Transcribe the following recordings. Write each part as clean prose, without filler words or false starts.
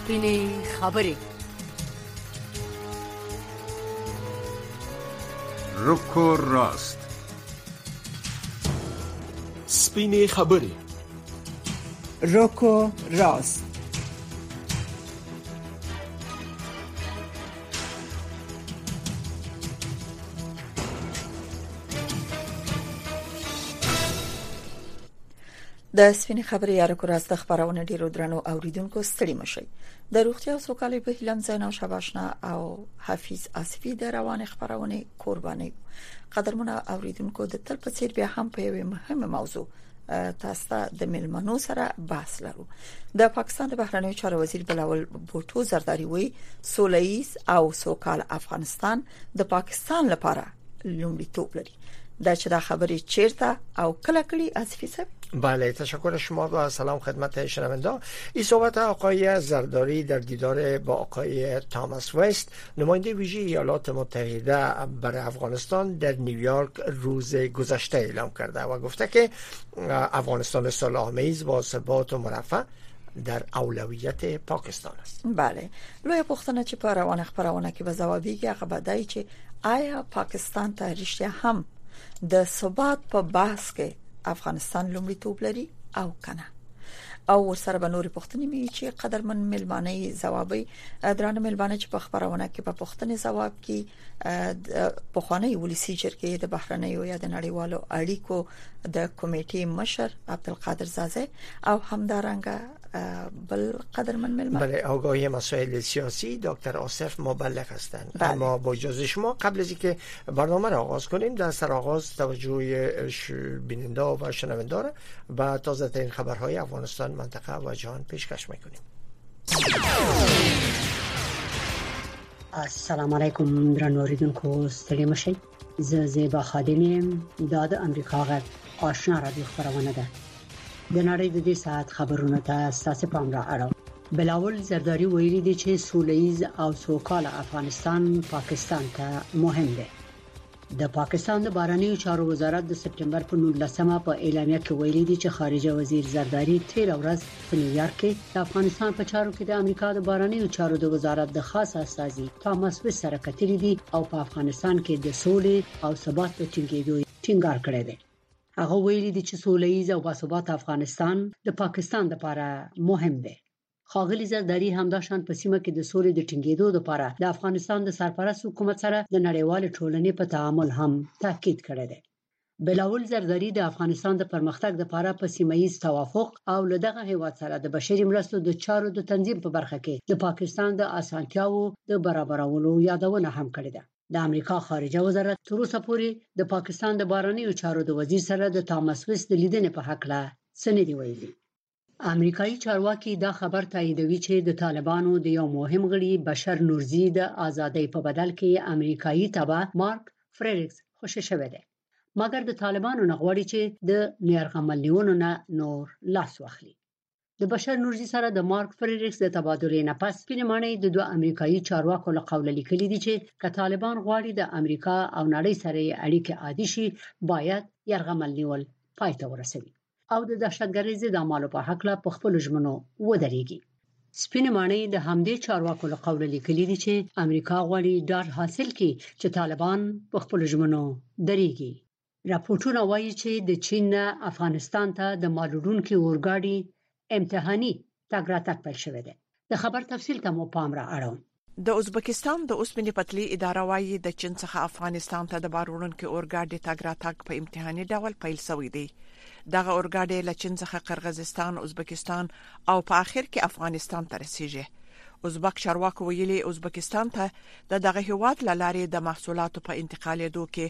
سپینې خبرې. رک و راست. سپینې خبرې. رک و راست. د سپینې خبرې یا رک و راست خبرونه ډیرو درنو اوریدونکو ستړي مشي. د روغتیا او سوکالۍ په هیله زینو شباشنا او حفیظ اسفی د روان خبرونه قرباني. قدرمنه اوریدونکو د تل په څیر بیا هم په یوه مهمه موضوع تاسو ته د ملمنو سره بحث لرو. د پاکستان د بهرنیو چارو وزیر بلاول بوټو زرداری وی سوله‌ییز او سوکال افغانستان د پاکستان لپاره لومړیتوب لري. دا چې دا خبرې چیرته او کله کړي اسفی صاحب؟ بله، تشکر شما و سلام خدمت شنونده. این صحبت آقای زرداری در دیدار با آقای تاماس وست نماینده ویژه ایالات متحده برای افغانستان در نیویورک روز گذشته اعلام کرده و گفته که افغانستان صلح‌آمیز با ثبات و مرفه در اولویت پاکستان است. بله، لوی پوښتنه چې په روان خبرونه کې به ځوابیږي هغه بدای چې آیا پاکستان ته رښتیا هم د ثبات په بحث کې افغانستان لومړیتوب لري او کنه؟ او ورسره به نورې پوښتنې مې چې قدرمن ملمانه ځوابي درانه ملمانه چې په خبرونه کې په پوښتنې ځواب کې په خوانی ولسی جرګې د بهرنیو یا د نړیوالو اړیکو د کمیټې مشر عبدالقادر زازه او همدارنګه بل قدرمن ملمانه بله، آگاهی مسائل سیاسی دکتر آصف مبلغ هستند. اما با اجازه شما قبل از اینکه برنامه را آغاز کنیم در سرآغاز توجه بیننده و شنونده را به تازه ترین خبرهای افغانستان، منطقه و جهان پیشکش میکنیم. السلام علیکم درنو اوریدونکو، ستړي مشئ. زه زیبا خادم د امریکا غږ آشنا رادیو خبرونه ده. د نړۍ د دې ساعت خبرونه ته تاسو پام را اړوم. بلاول زرداری ویلي دی چې سوله‌ییز او سوکال افغانستان پاکستان ته مهم دی. د پاکستان د بهرنیو چارو وزارت د سپتمبر په 19مه په اعلامیه کې ویلي دی چې خارجه وزیر زرداری تیر ورځ په نیویارک کې د افغانستان په چارو کې د امریکا د بهرنیو چارو د وزارت د خاص استازي تاماس وست سره کتري دي او په افغانستان کې د سولې او ثبات په ټینګېدو ټینګار کړی دی. هغه ویلي دی چې سوله‌ییز او باثباته افغانستان د پاکستان لپاره مهم دی. خاغلی زرداری همداشان په سیمه کې د سولې د ټینګېدو لپاره د افغانستان د سرپرست حکومت سره د نړیوال ټولنې په تعامل هم تاکید کړی دی. بلاول زرداری د افغانستان د پرمختګ لپاره په سیمه‌ییز توافق او له دغه هیواد سره د بشري مرستو د چارو د تنظیم په برخه کې د پاکستان د اسانتیاو د برابرولو یادونه هم کړې ده. د امریکا خارجه وزارت تر اوسه پورې د پاکستان د بهرنیو چارو د وزیر سره د تاماس وست د لیدنې په حق لا څه نه دی ویلي. امریکایي چارواکي دا خبر تاییدوي چې د طالبانو د یو مهم غړي بشر نورزي د ازادۍ په بدل کې امریکایي تبع مارک فریریکس خوشی شوی دی. مګر د طالبانو نغواړي چې د نیرغمل نیونو نه نور لاس واخلي. د بشر نورزي سره د مارک فریریکس د تبادلې نه پس پینمانه د دوه امریکایي چارواکو له قوله لیکلي دي چې که طالبان غواړي د امریکا او نړۍ سره اړیکې عادي شي باید یرغمل نیول پای ته ورسوي او د دهشتګردۍ ضد اعمالو په حق لا په خپل ژمنو ودرېږي. سپینمانه د همدې چارواکو له قوله لیکلي دي چې امریکا غواړي ډاډ حاصل کړي چې طالبان په خپل ژمنو درېږي. راپورټونه وایي چې د چین افغانستان ته د مالوډونکو اورګاډي امتحاني تګ راتګ پیل شوی دی. د خبر تفصیل ته مو پام را اړوم. د ازبکستان د اوسمنې پټلۍ اداره وايي د چین څخه افغانستان ته د بارونکو اورګاډي تګ راتګ په امتحاني ډول پیل شوی دی. دغه اورګاډي له چین څخه قرغیزستان، ازبکستان او په اخر کې افغانستان ته رسیږي. ازبک چارواکو ویلي ازبکستان ته دغه هیواد لاره د محصولاتو په انتقالېدو کې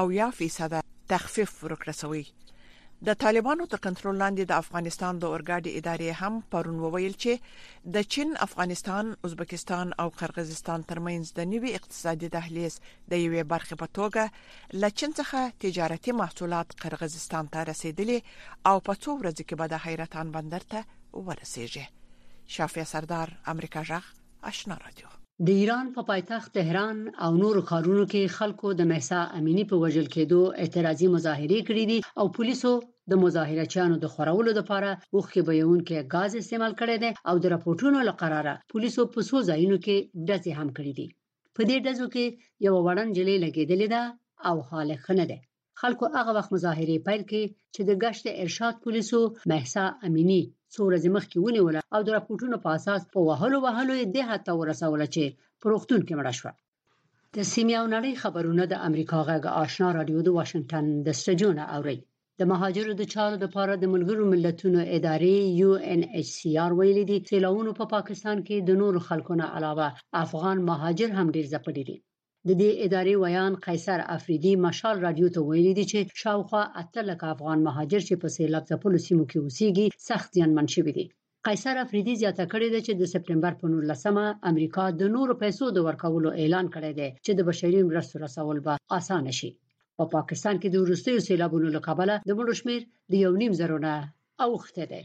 80% تخفیف ورکړسوي. د طالبانو تر کنټرول لاندې د افغانستان د اورګاډي ادارې هم پرون وویل چې د چین، افغانستان، ازبکستان او قرغیزستان ترمنځ د نوي اقتصادي دهلیز د یوې برخې په توګه له چین څخه تجارتي محصولات قرغیزستان ته رسیدلي او په څو ورځې کې به د حیرتان بندر ته ورسیږي. شافیه سردار، امریکا جغ، آشنا رادیو. د ایران په پایتخت تهران او نور ښارونو کې خلکو د مهسا امینی په وژل کېدو اعتراضي مظاهرې کړې دي او پولیسو د مظاهرچیانو د خورولو لپاره اوښکې بهونکي غاز استعمال کړی دی او د راپورټونو لقراره پولیسو په څو ځایونو کې ډزې هم کړې دي. په دې ډزو کې یو وړاندې جلې لګېدلې ده او حال ښه نه دی. خلکو هغه وخت مظاهرې پیل کړې چې د گشت ارشاد پولیسو مهسا امینی څو ورځې مخکې ونیوله او د راپورټونو په اساس په وهلو یې د حد ته ورسوله چې په روغتون کې مړه شوه. د سیمې او نړۍ خبرونه د امریکا غږ آشنا رادیو د واشنگټن د سټوډیو نه اوري. د مهاجرو د چارو لپاره د ملګرو ملتونو ادارې UNHCR ویلي دي چې سیلابونو په پاکستان کې د نورو خلکو نه علاوه افغان مهاجر هم ډیر ځپلي دي. د دې ادارې ویان قیصر افریدي مشال رادیو ته ویلي دي چې شاوخوا 8 لک افغان مهاجر چې په سیلاب ځپلو سیمو کې اوسېږي سخت زیانمن شوي دي. قیصر افریدي زیاته کړې ده چې د سپټمبر په 19مه امریکا د نورو پیسو د ورکولو اعلان کړی دی چې د بشري مرستو رسول به اسانه شي. په پاکستان کې د وروستیو سیلابونو له کبله د مړو شمېر د 1.5 زره نه اوښتی دی.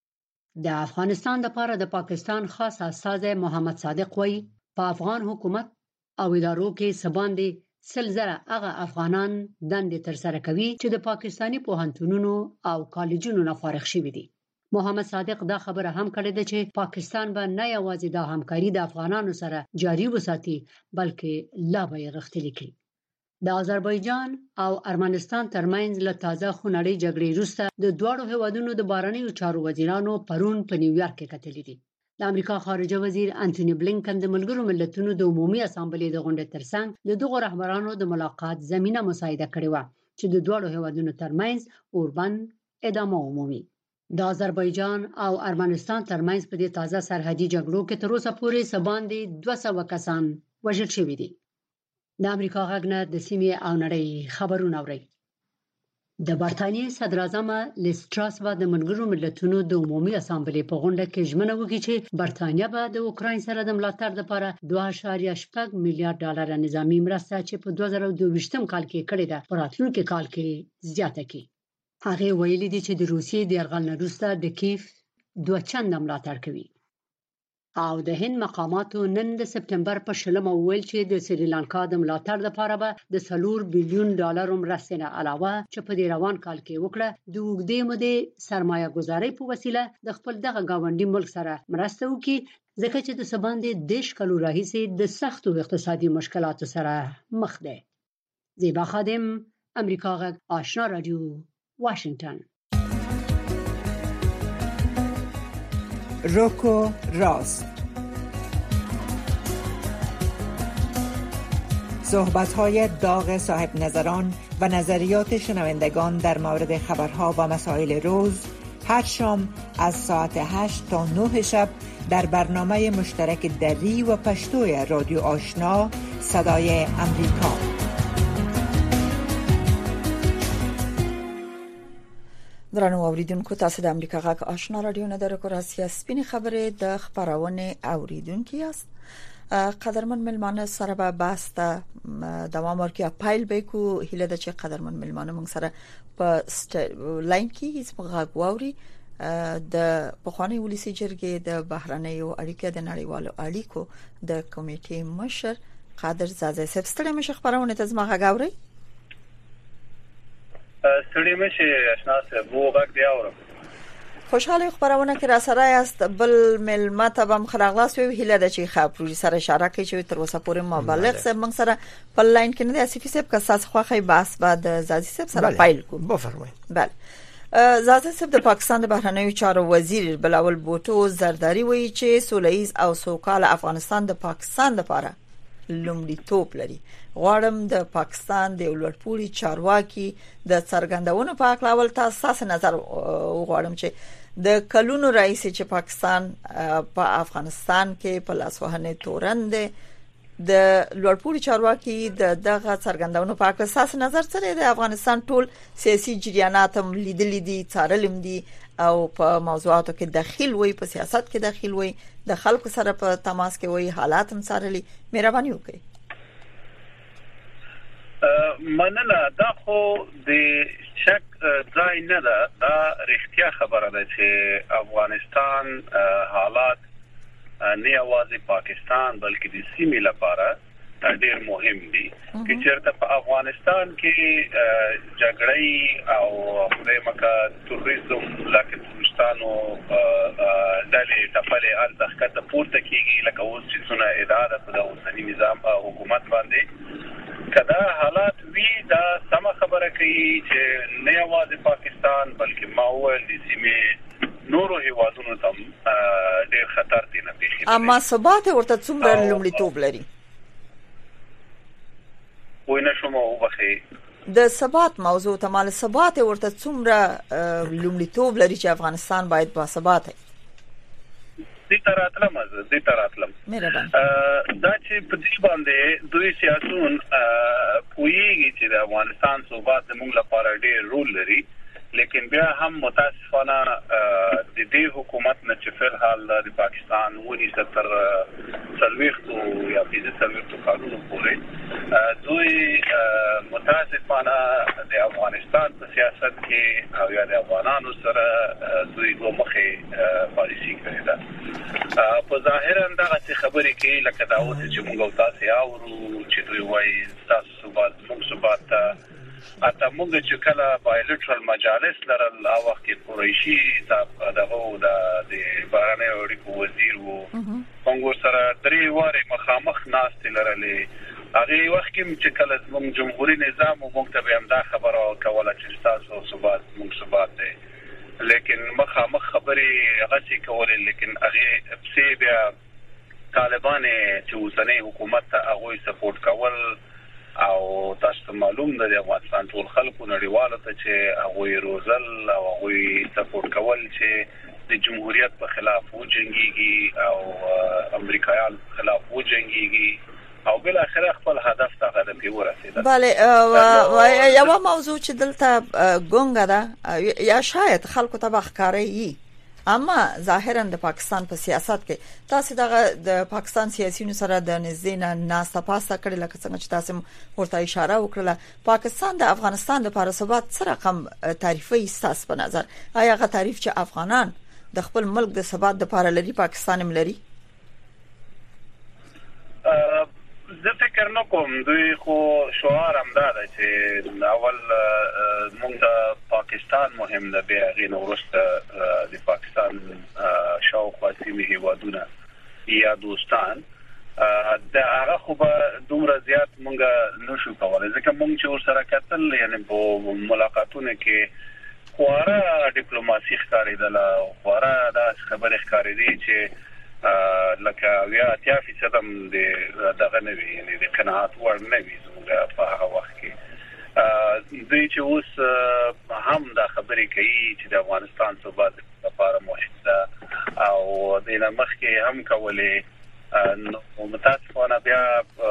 د افغانستان لپاره د پاکستان خاص استازی محمد صادق وایي په افغان حکومت او ادارو کې سباندې 100,000 هغه افغانان دندې ترسره کوي چې د پاکستاني پوهنتونونو او کالجونو نه فارغ شوي دي. محمد صادق دا خبره هم کړې ده چې پاکستان به نه یوازې د همکاري د افغانانو سره جاري وساتي بلکې لا به یې غښتلي کړي. د آذربایجان او ارمنستان ترمنځ له تازه خونړۍ جګړې وروسته د دواړو هیوادونو د بهرنیو چارو وزیرانو پرون په نیویارک کې کتلې دي. د امریکا خارجه وزیر انټونی بلینکن د ملګرو ملتونو د عمومي اسامبلې د غونډې ترڅنګ د دغو رهبرانو د ملاقات زمينه مساعده کړې و چې د دواړو هیوادونو ترمنځ اوربند ادامه ومومي. د آذربایجان او ارمنستان ترمنځ په دې تازه سرحدي جګړو کې تر اوسه پورې سباندې 200 کسان وژل شوي دي. د امریکا غږ نه د سیمې او نړۍ خبرونه اوري. د برتانیې صدر اعظم لیز ټراس به د ملګرو ملتونو د عمومي اسامبلې په غونډه کې ژمنه وکړي چې برتانیه به د اوکراین سره د ملاتړ لپاره 2.8 میلیارډ ډالر نظامی مرسته چې په 2022 کال کې کړې ده په راتلونکي کال کې زیاته کړي. هغه ویلي دي چې د روسیې د یرغل نه وروسته د کیف 2 چنده ملاتړ کوي. او د هند مقاماتو نن د سپټمبر په 20 ویل چې د سریلانکا د ملاتړ لپاره به د 4 بلیون ډالر مرستې نه علاوه چې په دې روان کال کې وکړه د اوږدې مودې سرمایه گذاري په وسیله د خپل دغه گاونډي ملک سره مرسته وکړي ځکه چې د سباندې 10 کلو راهیسې د سختو اقتصادي مشکلاتو سره مخ ده. زیبا خادم امریکا غږ آشنا رادیو واشنگتن. روکو راست، صحبت‌های داغ صاحب نظران و نظریات شنوندگان در مورد خبرها و مسائل روز هر شام از ساعت 8 تا 9 شب در برنامه مشترک دری و پشتوی رادیو آشنا صدای امریکا. درنو اوریدونکو تاسو د امریکا غږ آشنا رادیو نه درکو راځي سپینې خبرې د خبرونه اوریدونکو یاست. قدرمن ملمانه سره به بحث دوام ورکړي پایل به کو هله د چې قدرمن ملمانه موږ سره په لاین کې هیڅ غږ ووري د بخوانی ولسی جرګې د بهرنیو اړیکې د نړیوالو اړیکو د کمیټې مشر قادر زازه صاحب ستړي مشه خبرونه ته زما غږ اوري. ستړي مشه آشنا صاحب وو غږ دی اورم. خوشحاله خبرونه کې را سره است بل ملمته بم خلاص وی هله د چې خبرو سره اشاره کوي چې تر اوسه پورې مبلغ سره موږ سره په لاین کې نه دی اسفي صاحب که ساس خوخه بحث بعد زازي صاحب سره فایل کو بفرمایئ. بله زازي صاحب د پاکستان د بهرنیو چارو وزیر بلاول بوټو زرداری وایي چې سولهییز او سوکاله افغانستان د پاکستان لپاره لومړیتوب لري. غواړم د پاکستان د ولورپوري چارواکي د څرګندونو په اړه اول تاسو نظر غواړم چې د کلونو رئیس چې پاکستان په افغانستان کې په لاسوهنه تورند د لوړپوري چارواکي دغه څرګندونو په اړه تاسو نظر سره د افغانستان ټول سیاسي جریانات هم لیدل دي څارلم دي او په موضوعاتو کې داخل وي په سیاست کې داخل وي د خلکو سره په تماس کې وي حالات هم څارلي مهرباني وکړئ. مننه دا خو د شک ځای نه ده دا رښتیا خبره ده چې افغانستان حالات نه یوازې پاکستان بلکې د سیمې لپاره ډېر مهم دي چې چېرته په افغانستان کې جګړې او پرېمکه تروریزم لکه پاکستانو دلې ټپلې الځخته پورته کیږي لکه اوس چې څونه اداره په اوسنی نظام حکومت باندې کدا حالات وی دا سم خبره کوي چې نه یوازې پاکستان بلکې ماول د سیمې نورو هیوادونو ته ډېر خطر دی نه پیښیږي اما ثبات ورته څومره لومړیتوب لري وینه شوم او بخي د ثبات موضوع ته مال ثبات ورته څومره لومړیتوب لري چې افغانستان باید با ثبات وي دې تراتلم مهربان دا چې په دې باندې دوی سیاسيون پوېږي چې د افغانستان ثبات زموږ لپاره ډېر رول لري لیکن بیا هم متاسفانه د دې حکومت نه چې فل حال د پاکستان ونی 70 سلويختو یا 50 قانون پورې دوی متاسفانه د افغانستان په سیاست کې او یا د افغانانو سره دوی دومخه پالیسي کړې ده په ظاهرا دا چې خبرې کوي لکه دا اوس چې موږ تاسو اورو چې دوی وایي تاسو ثبات اته موږ چې کله بایلټرال مجالس لرل او وخت قریشي دغه د بهرنی اړیکو وزیر وو څنګه سره درې واره مخامخ ناست لرلې هغه وخت چې کله موږ جمهوریت نظام موږ ته هم دا خبره کوله چې تاسو ثبات دی لیکن مخامخ خبرې هغه چې کولې لیکن هغه په بیا طالبان چې اوسنۍ حکومت ته هغه سپورټ کول او تاسو معلوم ده د افغانستان ټول خلکو نړیوالو ته چې هغه روزل او هغه سپورټ کول چې د جمهوریت په خلاف وجنګيږي او امریکایان په خلاف وجنګيږي او بل اخر خپل هدف ته غوډه ورسېده. بله یو موضوع چې دلته ګونګه ده یا شاید خلکو ته بخکاری اما ظاهرا د پاکستان په سیاست کې تاسو د پاکستان سیاسيونو سره د نزدې ناسته پاسته کړل لکه څنګه چې تاسو ورته اشاره وکړه پاکستان د افغانستان لپاره ثبات سره رقم تعریفي اساس په نظر آیا غو تعریف چې افغانان د خپل ملک د ثبات لپاره لري پاکستان هم لري زه فکر نه کوم دوی خو شعار هم دا ده چې اول موږ د پاکستان مهم ده بیا غین ورسته د پاکستان شاوخوا سیمې هیوادونه یا دوستان دا هغه خو به دومره زیات موږ نشو کولای ځکه موږ چې ورسره کتل یعنی په ملاقاتونو کې خواره ډیپلوماسي ښکارېدله خواره دا خبرې ښکارېدې چې لکه بیا 80% دغه نه وی یعنی د قناعت وړ نه وی زموږ په هغه وخت کې دوی چې اوس هم دا خبرې کوي چې د افغانستان ثبات لپاره مهم ده او د مخ کې هم کولې نو متاسفانه بیا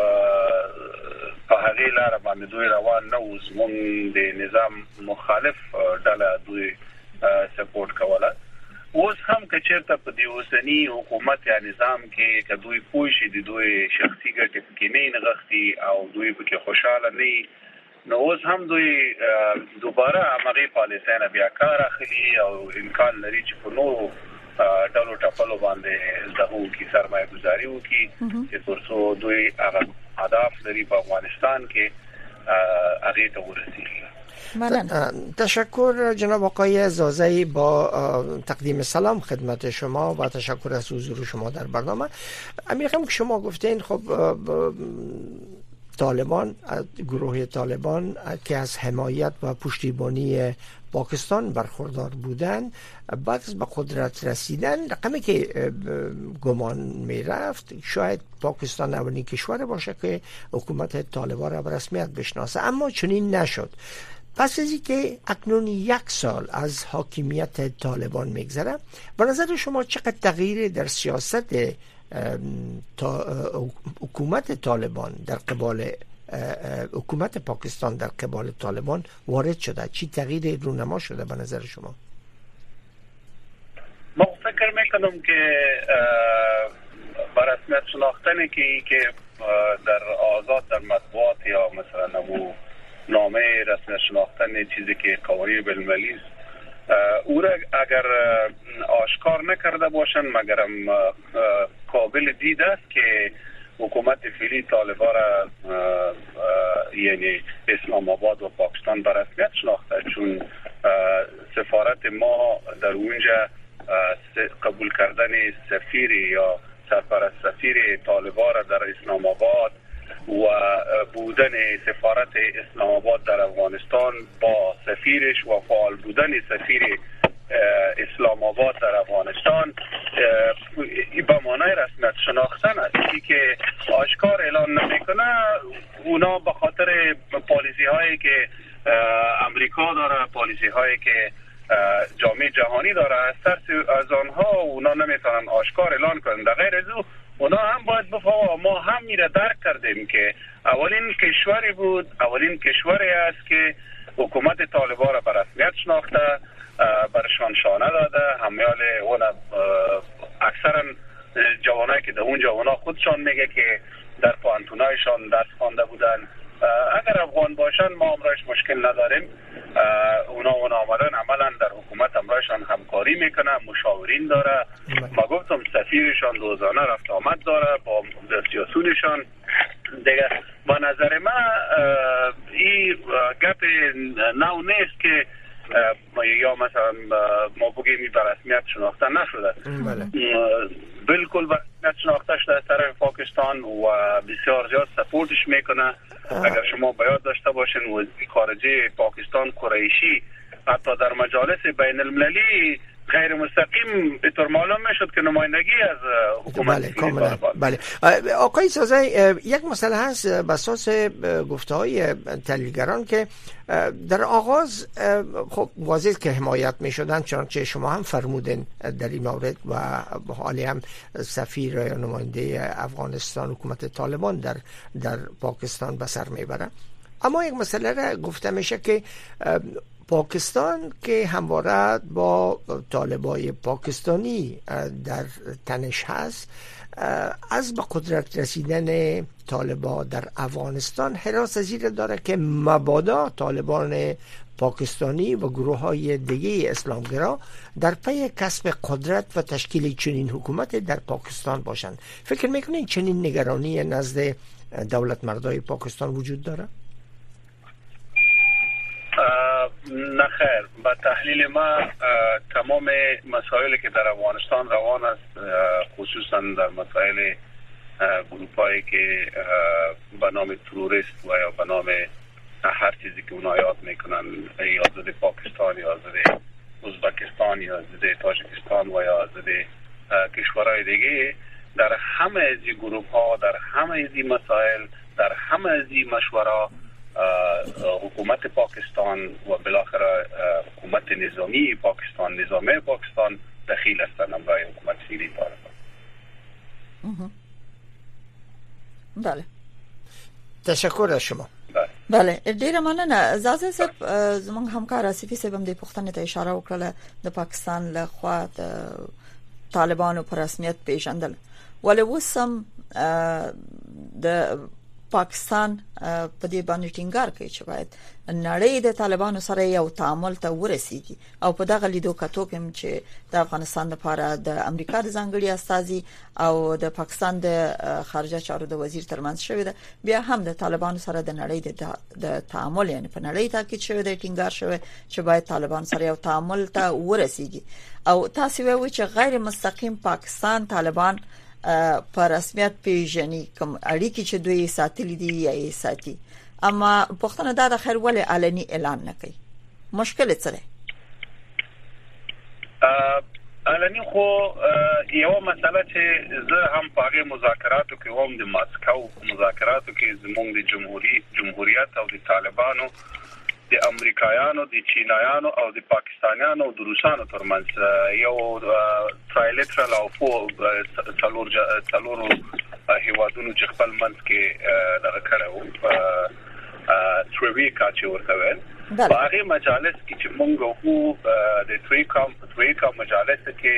په هغه لار باندې دوی روان نه اوس موږ د نظام مخالف ډله دوی سپورټ کوله اوس هم کچېرته په دی اوسنی حکومت یا نظام کې کدوې پوښي د دوی شخصي ګټې کې نه نغښتي او دوی په کې خوشاله نه نو اوس هم دوی دوباره هغه پالیسانه بیا کار اخلي او امکان لري چې په نورو ډالو ټاپلو باندې دغه کی سرمایه گذاري وکړي چې ترڅو دوی هغه اهداف لري په افغانستان کې هغه ته ورسیږي. تشکر جناب آقای زازی با تقدیم سلام خدمت شما و تشکر از حضور شما در برنامه. میخوام که شما گفتین خب طالبان گروه طالبان که از حمایت و پشتیبانی پاکستان برخوردار بودن بعد از به قدرت رسیدن رقمی که گمان می رفت شاید پاکستان اولین کشور باشه که حکومت طالبان را به رسمیت بشناسه اما چنین نشد. پس از اینکه اکنون 1 سال از حاکمیت طالبان میگذره به نظر شما چقدر تغییر در سیاست حکومت طالبان در قبال حکومت پاکستان در قبال طالبان وارد شده؟ چی تغییر رونما شده به نظر شما؟ ما فکر میکنم که برسمیت شناختنی که در آزاد در مطبوعات یا مثلا نامه رسمی شناختن چیزی که قوانین بین‌المللی او را اگر آشکار نکرده باشند مگرم قابل دید است که حکومت فعلی طالبان را یعنی اسلام آباد و پاکستان به رسمیت شناخته، چون سفارت ما در اونجا قبول کردن سفیر یا سرپرست سفیر طالبان را در اسلام آباد و بودن سفارت اسلام آباد در افغانستان با سفیرش و فعال بودن سفیر اسلام آباد در افغانستان به معنای رسمیت شناختن است. که آشکار اعلان نمیکنه، اونا به خاطر پالیسی هایی که امریکا داره، پالیسی هایی که جامعه جهانی داره، از آنها اونا نمیتونن آشکار اعلان کنن. در غیر از او اونا هم باید بفهمن ما هم میره درک کردیم که اولین کشوری بود، اولین کشوری است که حکومت طالبان را به رسمیت شناخته، برشان شانه داده. همیال اون اکثرا جوانایی که در اونجا اونا خودشان میگه که در پانتونایشان درس خوانده بودن. اگر افغان باشن ما امرایش مشکل نداریم. اونا آمدن عملا در حکومت امرایشان همکاری میکنه، مشاورین داره. ما گفتم سفیرشان روزانه رفت آمد داره با سیاسیونشان دیگه. با نظر من این گپ نو نیست که یا مثلا ما بگیم به رسمیت شناخته نشده. بالکل به رسمیت شناخته شده از طرف پاکستان و بسیار زیاد سپورتش میکنه. اگر شما بیاد داشته باشین وزیر خارجه پاکستان قریشی حتی در مجالس بین المللی غیر مستقیم به طور معلوم میشد که نمایندگی از حکومت. بله کاملا. بله آقای سازی، یک مسئله هست بساس گفته های تحلیلگران که در آغاز خب واضح که حمایت می شدن، چنانچه شما هم فرمودن در این مورد و حالی هم سفیر یا نماینده افغانستان حکومت طالبان در پاکستان به سر می برن. اما یک مسئله را گفته میشه که پاکستان که همواره با طالبای پاکستانی در تنش هست، از به قدرت رسیدن طالبان در افغانستان حراس زیر داره که مبادا طالبان پاکستانی و گروه های دیگه اسلامگرا در پی کسب قدرت و تشکیل چنین حکومت در پاکستان باشند. فکر میکنین چنین نگرانی نزد دولت مردای پاکستان وجود داره؟ نه خیر، با تحلیل ما تمام مسائلی که در افغانستان روان است، خصوصا در مسائل گروپایی که به نام تروریست و یا به نام هر چیزی که اونا یاد میکنن، یا ضد پاکستان یا ضد ازبکستان یا ضد تاجیکستان و یا ضد کشورهای دیگه، در همه از این گروپ ها، در همه از این مسائل، در همه از این مشورا حکومت پاکستان و بالاخره حکومت نظامی پاکستان، نظام پاکستان دخیل هستند برای حکومت فعلی طالبان. بله، تشکر از شما. بله ډیره مننه. زازه صاحب زمونږ همکار اسفي صاحب هم د پښتنې ته اشاره وکړه د پاکستان له خوا د طالبانو پر رسمیت پیژندل، ولې وسم د پاکستان په دې باندې ټینګار کوي چې باید نړۍ د طالبانو سره یو تعامل ته ورسیږي، او په دغه لیدو کتو کې چې د افغانستان لپاره د امریکا د ځانګړي استازي او د پاکستان د خارجه چارو د وزیر ترمنځ شوې ده، بیا هم د طالبانو سره د نړۍ د تعامل یعنی په نړۍ تاکید شوی دی، ټینګار شوی چې باید طالبان سره یو تعامل ته ورسیږي. او تاسو وایي چې غیر مستقیم پاکستان طالبان پر رسمیت پیژني کوم اړیکې چې دوی ساتلې دي یا یې ساتي، اما پښتنه دا د خیر ولې علني اعلان نه کوي؟ مشکل څه دی؟ علني خو یو مسله چې زه هم په هغه مذاکراتو کې هم د ماسکو مذاکراتو کې زموږ د جمهوریت او د طالبانو، د امریکایانو، د چینایانو او د پاکستانیانو او د روسانو ترمنځ یو ترایلیټرل او څلور هیوادونو چې خپل منځ کې دغه کړو ترویکا چې ورته ویل، په هغه مجالس کې چې موږ وو د ترویکا مجالس کې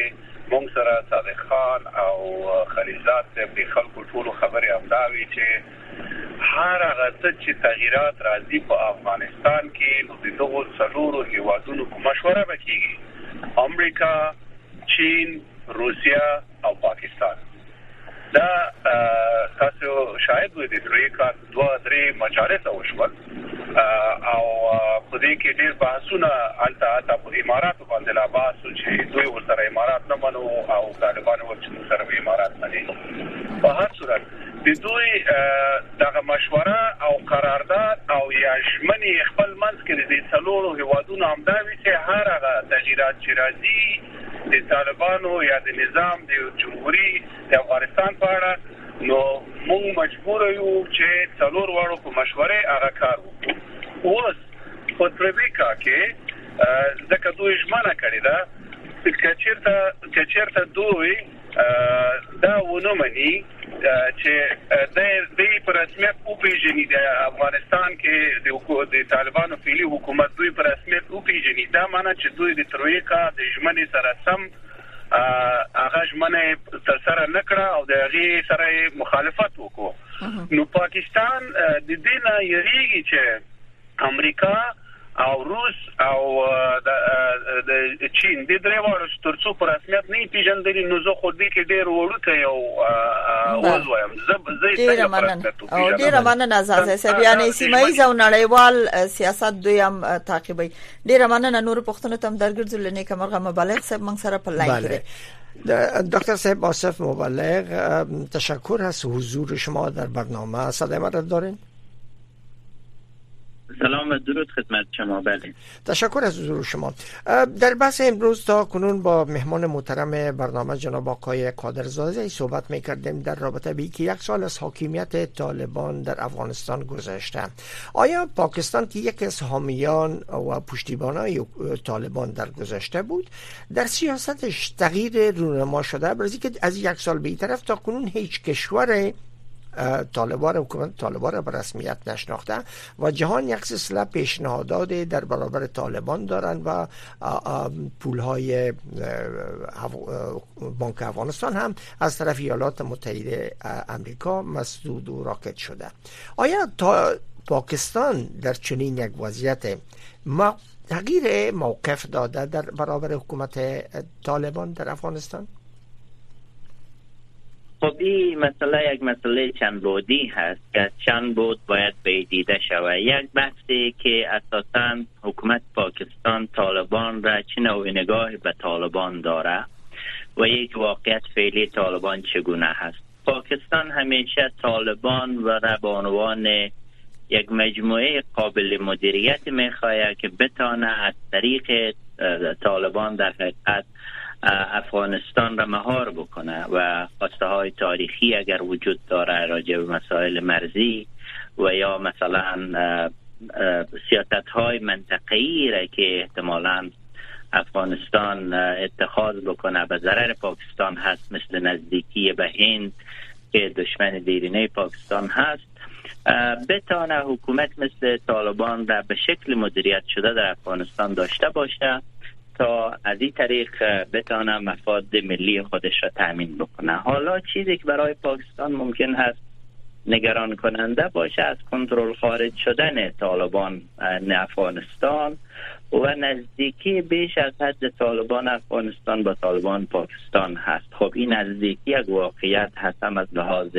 مونږ سره صادق خان او خلیزات د خلکو ټول خبرې امداوي چې هر هغه چې تغیرات راځي په افغانستان کې نو د دغو څلورو هیوادونو په مشوره وکړي، امریکا، چین، روسیا او پاکستان. دا تاسو شاید وې د افریقا 2-3 مجالس وشول او په دې کې ډېر بحثونه الته په اماراتو باندې لا بحث چې دوی ورسره امارات نه منو او طالبان ورته سره امارات نه دي. په هر صورت د دوی دغه مشوره او قرارداد او یا ژمنې خپل منځ کې د څلورو هیوادونو همداوي چې هر هغه تغیرات چې راځي د طالبانو یا د نظام د جمهوریت د افغانستان په اړه نو موږ مجبور یو چې څلور واړو په مشوره هغه کار وکړو. اوس په تریبیکا کې ځکه دوی ژمنه کړې ده کچیرته دوی دا ونه مني چې د په رسمیت او پیژني د افغانستان کې د طالبانو فعلی حکومت دوی په رسمیت او پیژني، دا معنی چې دوی د ترویکا د ژمنې سره سم هغه ژمنه تر سره نکړه او د هغه سره مخالفت وکړو. نو پاکستان د دې نه یریږي چې امریکا او روس او د چین د درېواړو ترڅو په رسمیت نه پیژندل نو زه خو دې کې ډېر وړوکی یو وزویم زه ډېر مننه عزیز صاحب، یعنی سیمایي او نړیوال سیاست دوی هم تعقیبوي. ډېر مننه. نور پښتنو تم درګرځو لنی کمرغه مبلغ صاحب موږ سره په لاین کې. دکتر صاحب آصف مبلغ، تشکر از حضور شما در برنامه. صدای ما را دارین؟ سلام و درود خدمت شما. بله، تشکر از حضور شما. در بحث امروز تا کنون با مهمان محترم برنامه جناب آقای قادرزاده صحبت می‌کردیم در رابطه به که 1 سال از حاکمیت طالبان در افغانستان گذشته. آیا پاکستان که یکی از حامیان و پشتیبانان طالبان در گذشته بود در سیاستش تغییر رونما شده؟ برای که از 1 سال به این طرف تا کنون هیچ کشور حکومت طالبان را به رسمیت نشناخته و جهان یک سلسله پیشنهادات در برابر طالبان دارند و پولهای بانک افغانستان هم از طرف ایالات متحده آمریکا مسدود و راکت شده. آیا پاکستان در چنین یک وضعیت تغییر موقف داده در برابر حکومت طالبان در افغانستان؟ خب این مسئله یک مسئله چند بعدی هست که چند بعد باید دیده شود. یک بحثی که اساساً حکومت پاکستان طالبان را چه نوع نگاه به طالبان داره و یک واقعیت فعلی طالبان چگونه هست. پاکستان همیشه طالبان و را به عنوان یک مجموعه قابل مدیریت میخواهد که بتانه از طریق طالبان در حقیقت افغانستان را مهار بکنه و خواسته های تاریخی اگر وجود داره راجع به مسائل مرزی و یا مثلا سیاست های منطقه‌ای را که احتمالاً افغانستان اتخاذ بکنه به ضرر پاکستان هست، مثل نزدیکی به هند که دشمن دیرینه پاکستان هست، بتانه حکومت مثل طالبان را به شکل مدیریت شده در افغانستان داشته باشه تا از این طریق بتانه مفاد ملی خودش را تأمین بکنه. حالا چیزی که برای پاکستان ممکن هست نگران کننده باشه از کنترل خارج شدن طالبان افغانستان و نزدیکی بیش از حد طالبان افغانستان با طالبان پاکستان هست. خب این نزدیکی یک واقعیت هست، هم از لحاظ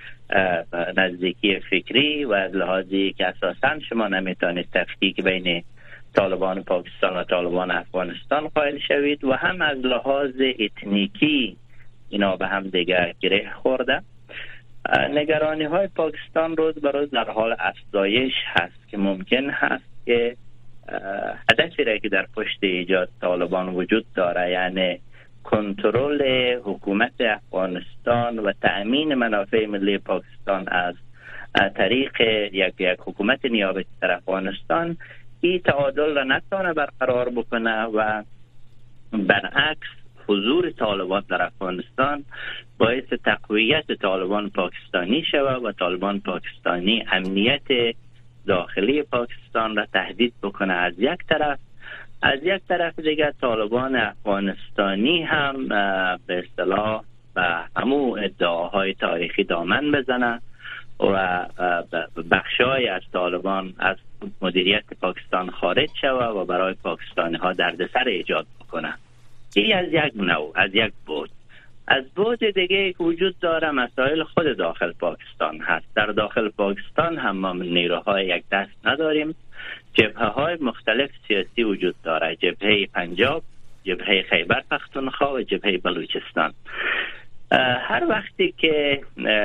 نزدیکی فکری و از لحاظی که اساساً شما نمیتونید تفکیک بین طالبان پاکستان و طالبان افغانستان قائل شوید و هم از لحاظ اتنیکی اینا به هم دیگه گره خورده. نگرانی های پاکستان روز به روز در حال افزایش هست که ممکن هست که هدفی را که در پشت ایجاد طالبان وجود داره، یعنی کنترل حکومت افغانستان و تأمین منافع ملی پاکستان از طریق یک حکومت نیابتی در افغانستان، این تعادل را نتونه برقرار بکنه و برعکس حضور طالبان در افغانستان باعث تقویت طالبان پاکستانی شود و طالبان پاکستانی امنیت داخلی پاکستان را تهدید بکنه از یک طرف از یک طرف دیگه طالبان افغانستانی هم به اصطلاح به همو ادعاهای تاریخی دامن بزنه و بخشای از طالبان از مدیریت پاکستان خارج شوه و برای پاکستانی ها دردسر ایجاد بکنه. این از یک نوع، از یک بود. از بود دیگه که وجود داره مسائل خود داخل پاکستان هست. در داخل پاکستان هم ما نیروهای یک دست نداریم. جبهه های مختلف سیاسی وجود داره، جبهه پنجاب، جبهه خیبر پختونخوا و جبهه بلوچستان. هر وقتی که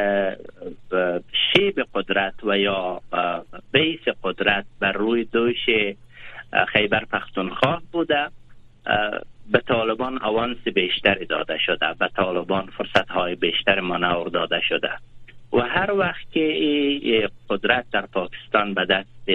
شیب قدرت و یا بیس قدرت بر روی دوش خیبر پختونخوا بوده، به طالبان آوانس بیشتری داده شده، به طالبان فرصت های بیشتر مانور داده شده و هر وقت که قدرت در پاکستان به دست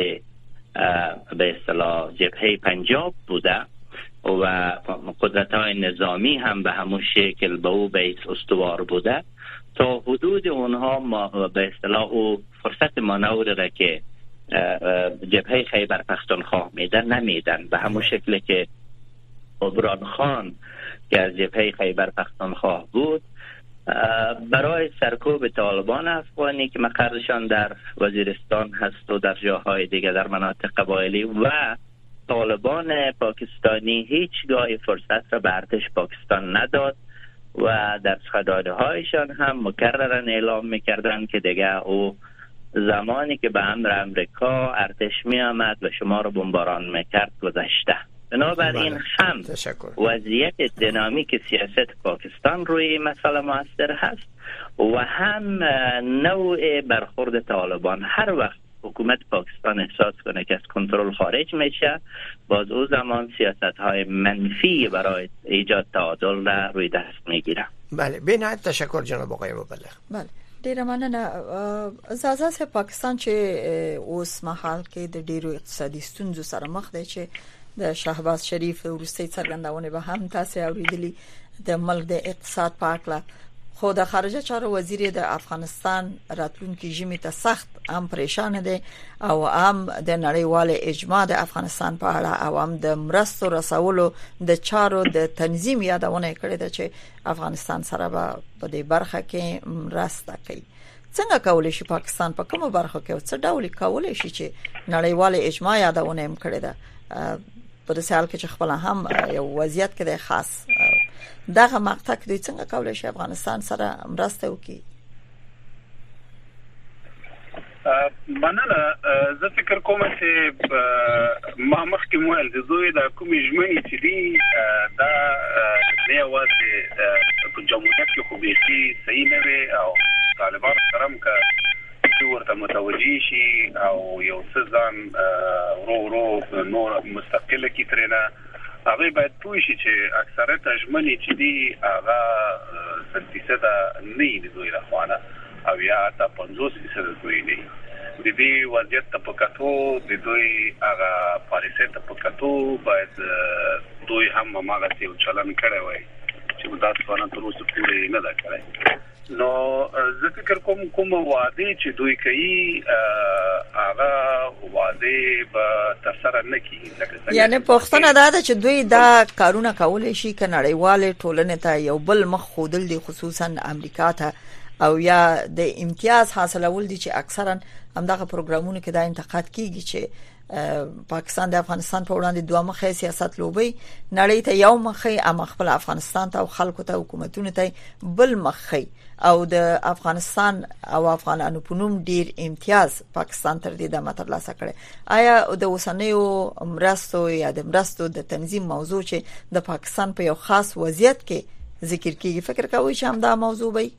به اصطلاح جبهه پنجاب بوده و قدرت های نظامی هم به همون شکل به او بیس استوار بوده، تا حدود اونها به اصطلاح او فرصت مانور را که جبهه خیبر پختونخوا میدن نمیدن. به همون شکل که عمران خان که از جبهه خیبر پختونخوا بود، برای سرکوب طالبان افغانی که مقرشان در وزیرستان هست و در جاهای دیگه در مناطق قبایلی و طالبان پاکستانی هیچگاه فرصت را به ارتش پاکستان نداد و در سخنرانی هایشان هم مکررن اعلام میکردن که دیگه او زمانی که به امر امریکا ارتش می آمد و شما رو بمباران میکرد گذشته. بنابراین هم وضعیت دینامیک سیاست پاکستان روی مسئله مؤثر هست و هم نوع برخورد طالبان. هر وقت حکومت پاکستان احساس کنه که از کنترل خارج میشه، باز او زمان سیاست های منفی برای ایجاد تعادل را روی دست میگیره. بله، بنهایت تشکر جناب آقای مبلغ. بله، ډیره مننه. زازا پاکستان چې اوس مهال کې د ډیرو اقتصادي ستونزو سره مخ دی، چې د شهباز شریف وروستي څرګندونه به هم تاسو اوریدلی د ملک د اقتصاد په اړه. خو د خارجه چارو وزیر د افغانستان راتلونکي ژمي ته سخت هم پریشان دي او هم د نړیوال اجماع د افغانستان په اړه او هم د مرستو رسولو د چارو د تنظیم یادونه کړې ده چې افغانستان سره په دې برخه کې مرسته کوي. څنګه کولای شي پاکستان په کومه برخه کې او څه ډول کولای شي چې نړیوال اجماع یادونه هم کړې ده په دې حال کې چې خپل هم یو وضعیت کې د خاص دغه مقطع کې څنګه کولای شي افغانستان سره مرسته وکړي؟ مننه. زه فکر کوم چې ما مخکې وویل د دوی د کومې ژمنې چې دي دا نه یوازې په جمهوریت کې خو بیخي صحیح نه وي او طالبان سره هم که ورته متوجه شي او یو څه ځان ورو نور مستقله کې ترېنه هغه باید پوه شي چې اکثریت ژمنې چې دي هغه 100% نه دي دوی راخوانه او یا تا 50% دوی دي. د دې وضعیت ته په کتو د دوی هغه پالیسۍ ته په کتو باید دوی هم هماغسې یو چلن کړی وای چې دا څونه تر اوسه پورې نه ده کړی. نو زه فکر کوم وعده چې دوی کوي هغه وعده به ترسره نه کیږي. یعنی پښتنه دا چې دوی دا کارونه کولای شي ک نړیواله ټولنه ته یو بل مخ خودل دي، خصوصا امریکا ته او یا د امتیاز حاصلول دي چې اکثرا همدغه پروګرامونه کې دا انتقاد کیږي چې پاکستان د افغانستان په وړاندې دوه مخه سیاست لوبي، نړۍ ته یو مخه ام خپل افغانستان ته او خلکو ته حکومتونو ته بل مخه او د افغانستان او افغانانو په نوم ډیر امتیاز پاکستان تر دې د مترلاسه کړي. آیا د اوسنیو مرستو یا د مرستو د تنظیم موضوع چې د پاکستان په یو خاص وضعیت کې ذکر کیږي، فکر کوئ چې هم دا موضوع وي؟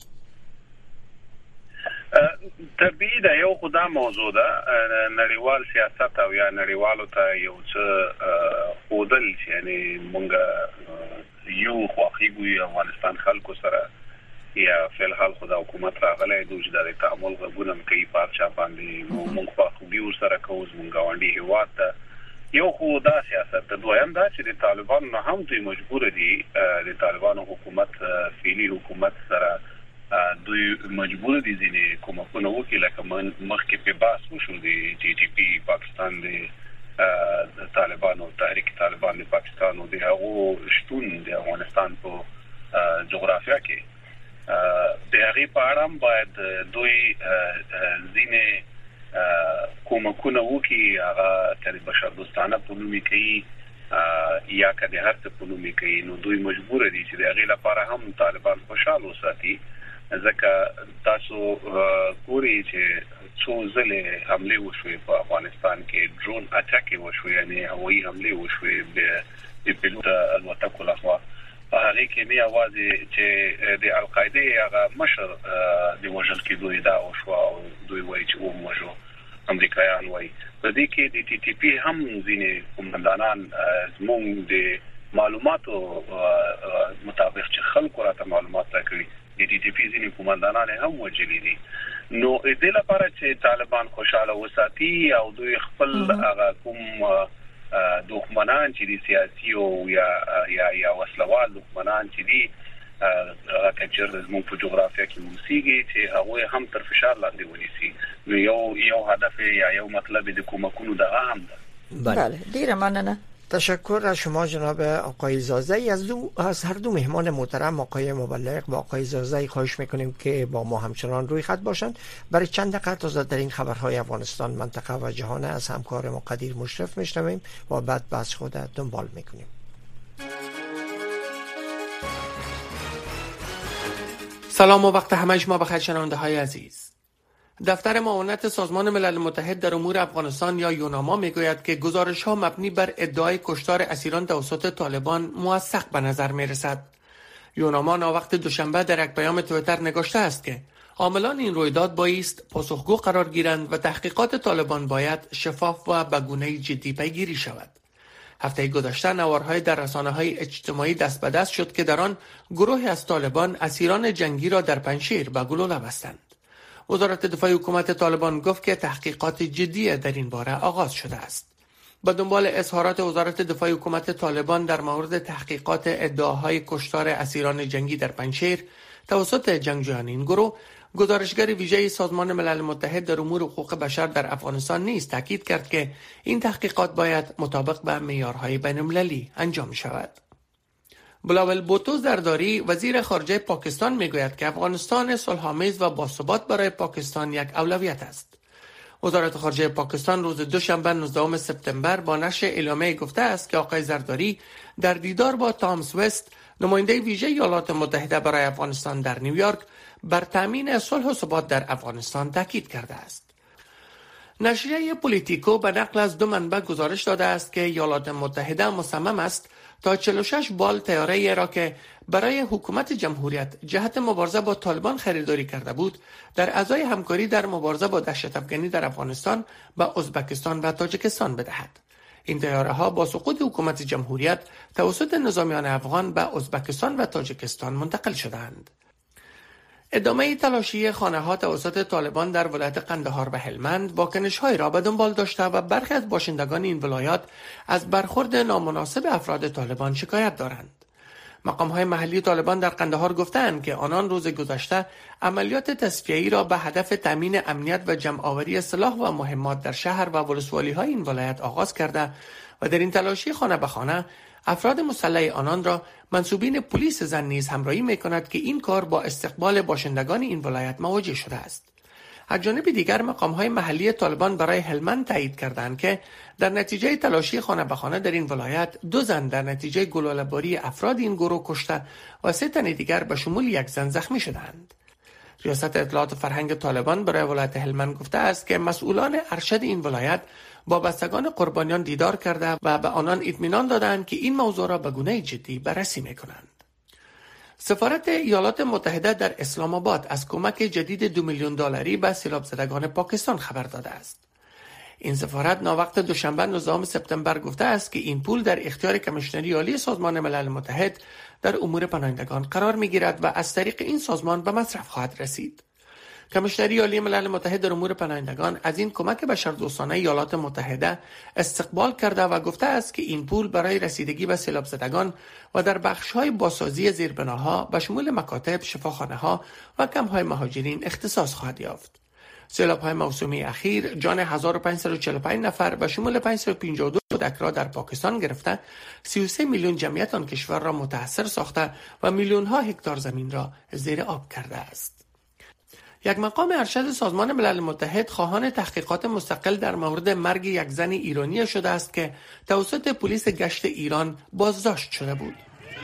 طبیعي دا یو خدا موضوع ده. نړیوال سیاست او یا نړیوالو ته یو څه خودل چې یعنی مونږ یو خواخیږو افغانستان خلکو سره یا فل حال خدا حکومت راغله دوی د تعامل غوونم کوي پارچا باندې مونږ خواخوږي ور سره کوز مونږ غونډي هوا ته یو خدا سیاست. دویم دا چې د طالبان نه هم دوی مجبور دي د طالبانو حکومت فعلی حکومت سره دوی مجبور دي ځینې کومکونه وکړي لکه مخکې په باس وشو د ټي ټي پی پاکستان د طالبانو تحریک طالبان د پونومی کوي یا کله هر څه پونومی کوي نو دوی مجبور دي چې د هغې لپاره هم طالبان خوشاله وساتي ځکه تاسو ګورئ چې څو ځله حمله وشوې په افغانستان کې ډرون اټاک وشو یعنی هوایي حمله وشوې د پیلوټ الوتکو لخوا په هغه کې نه اواز چې د القاعده هغه مشر د وژل کېدو ادعا وشو او دوی وایي چې وموجو امریکایان وایي د دې کې د ټي ټي پی هم ځینې قومندانان زموږ د معلوماتو مطابق چې خلکو راته معلومات راکړي د ټي ټي پی ځینې قومندانان هم وژلي دي نو د لپاره چې طالبان خوشاله وساتي او دوی خپل هغه کوم دښمنان چې دي سیاسي او یا وسلوال دښمنان چې دي هغه چې زموږ په جغرافیه کې موسیقي چې هغه هم تر فشار لاندې ونیسي نو یو هدف یا یو مطلب د کومکونو دغه هم ده. بله ډیره مننه. تشکر از شما جناب آقای زازی. از هر دو مهمان محترم آقای مبلغ و آقای زازی خواهش میکنیم که با ما همچنان روی خط باشند. برای چند دقیقه تازه در این خبرهای افغانستان، منطقه و جهان از همکار ما قدیر مشرف میشنویم و بعد بحث خود دنبال میکنیم. سلام و وقت همه شما بخیر شنونده های عزیز. دفتر معاونت سازمان ملل متحد در امور افغانستان یا یوناما میگوید که گزارش ها مبنی بر ادعای کشتار اسیران توسط طالبان موثق به نظر میرسد. یوناما ناوقت دوشنبه در یک پیام توییتر نگاشته است که عاملان این رویداد بایست پاسخگو قرار گیرند و تحقیقات طالبان باید شفاف و به گونه جدی پیگیری شود. هفته گذشته نوارهای در رسانه‌های اجتماعی دست به دست شد که در آن گروهی از طالبان اسیران جنگی را در پنجشیر به گلوله بستند. وزارت دفاع حکومت طالبان گفت که تحقیقات جدی در این باره آغاز شده است. با دنبال اظهارات وزارت دفاع حکومت طالبان در مورد تحقیقات ادعاهای کشتار اسیران جنگی در پنجشیر توسط جنگجویان این گروه، گزارشگر ویژه سازمان ملل متحد در امور حقوق بشر در افغانستان نیز تاکید کرد که این تحقیقات باید مطابق با معیارهای بین‌المللی انجام شود. بلاول بوتو زرداری وزیر خارجه پاکستان میگوید که افغانستان صلح‌آمیز و باثبات برای پاکستان یک اولویت است. وزارت خارجه پاکستان روز دوشنبه 19 سپتامبر با نشر اعلامیه گفته است که آقای زرداری در دیدار با تامس وست، نماینده ویژه ایالات متحده برای افغانستان در نیویورک، بر تامین صلح و ثبات در افغانستان تاکید کرده است. نشریه پولیتیکو به نقل از دو منبع گزارش داده است که ایالات متحده مصمم است تا 46 بال طیاره‌ای را که برای حکومت جمهوریت جهت مبارزه با طالبان خریداری کرده بود، در ازای همکاری در مبارزه با دهشت افکنی در افغانستان به ازبکستان و تاجیکستان بدهد. این طیاره‌ها با سقوط حکومت جمهوریت توسط نظامیان افغان به ازبکستان و تاجیکستان منتقل شدند. ادامه تلاشی خانه‌ها توسط طالبان در ولایت قندهار و هلمند واکنش‌هایی را به دنبال داشته و برخی از باشندگان این ولایات از برخورد نامناسب افراد طالبان شکایت دارند. مقام‌های محلی طالبان در قندهار گفتند که آنان روز گذشته عملیات تصفیه‌ای را به هدف تامین امنیت و جمع‌آوری سلاح و مهمات در شهر و ولسوالی‌های این ولایت آغاز کرده و در این تلاشی خانه به خانه افراد مسلح آنان را منسوبین پلیس زن نیز همراهی می‌کند که این کار با استقبال باشندگان این ولایت مواجه شده است. از جانب دیگر مقام‌های محلی طالبان برای هلمند تایید کردند که در نتیجه تلاشی خانه به خانه در این ولایت 2 زن در نتیجه گلوله‌باری افراد این گروه کشته و 3 تن دیگر به شمول 1 زن زخمی شدند. ریاست اطلاعات فرهنگ طالبان برای ولایت هلمند گفته است که مسئولان ارشد این ولایت با بستگان قربانیان دیدار کرده و به آنان اطمینان دادند که این موضوع را به گونه جدی بررسی می‌کنند. سفارت ایالات متحده در اسلام آباد از کمک جدید $2 میلیون به سیلاب زدگان پاکستان خبر داده است. این سفارت ناوقت دوشنبه 19 سپتامبر گفته است که این پول در اختیار کمیشنری عالی سازمان ملل متحد در امور پناهندگان قرار می‌گیرد و از طریق این سازمان به مصرف خواهد رسید. کمیشنری عالی ملل متحد در امور پناهندگان از این کمک بشردوستانه ایالات متحده استقبال کرده و گفته است که این پول برای رسیدگی به سیلاب زدگان و در بخش‌های بازسازی زیربناها به شمول مکاتب، شفاخانه‌ها و کمپ‌های مهاجرین اختصاص خواهد یافت. سیلاب‌های موسومی اخیر جان 1545 نفر به شمول 552 کودک را در پاکستان گرفته، 33 میلیون جمعیت آن کشور را متاثر ساخته و میلیون‌ها هکتار زمین را زیر آب کرده است. یک مقام ارشد سازمان ملل متحد خواهان تحقیقات مستقل در مورد مرگ یک زن ایرانی شده است که توسط پلیس گشت ایران بازداشت شده بود.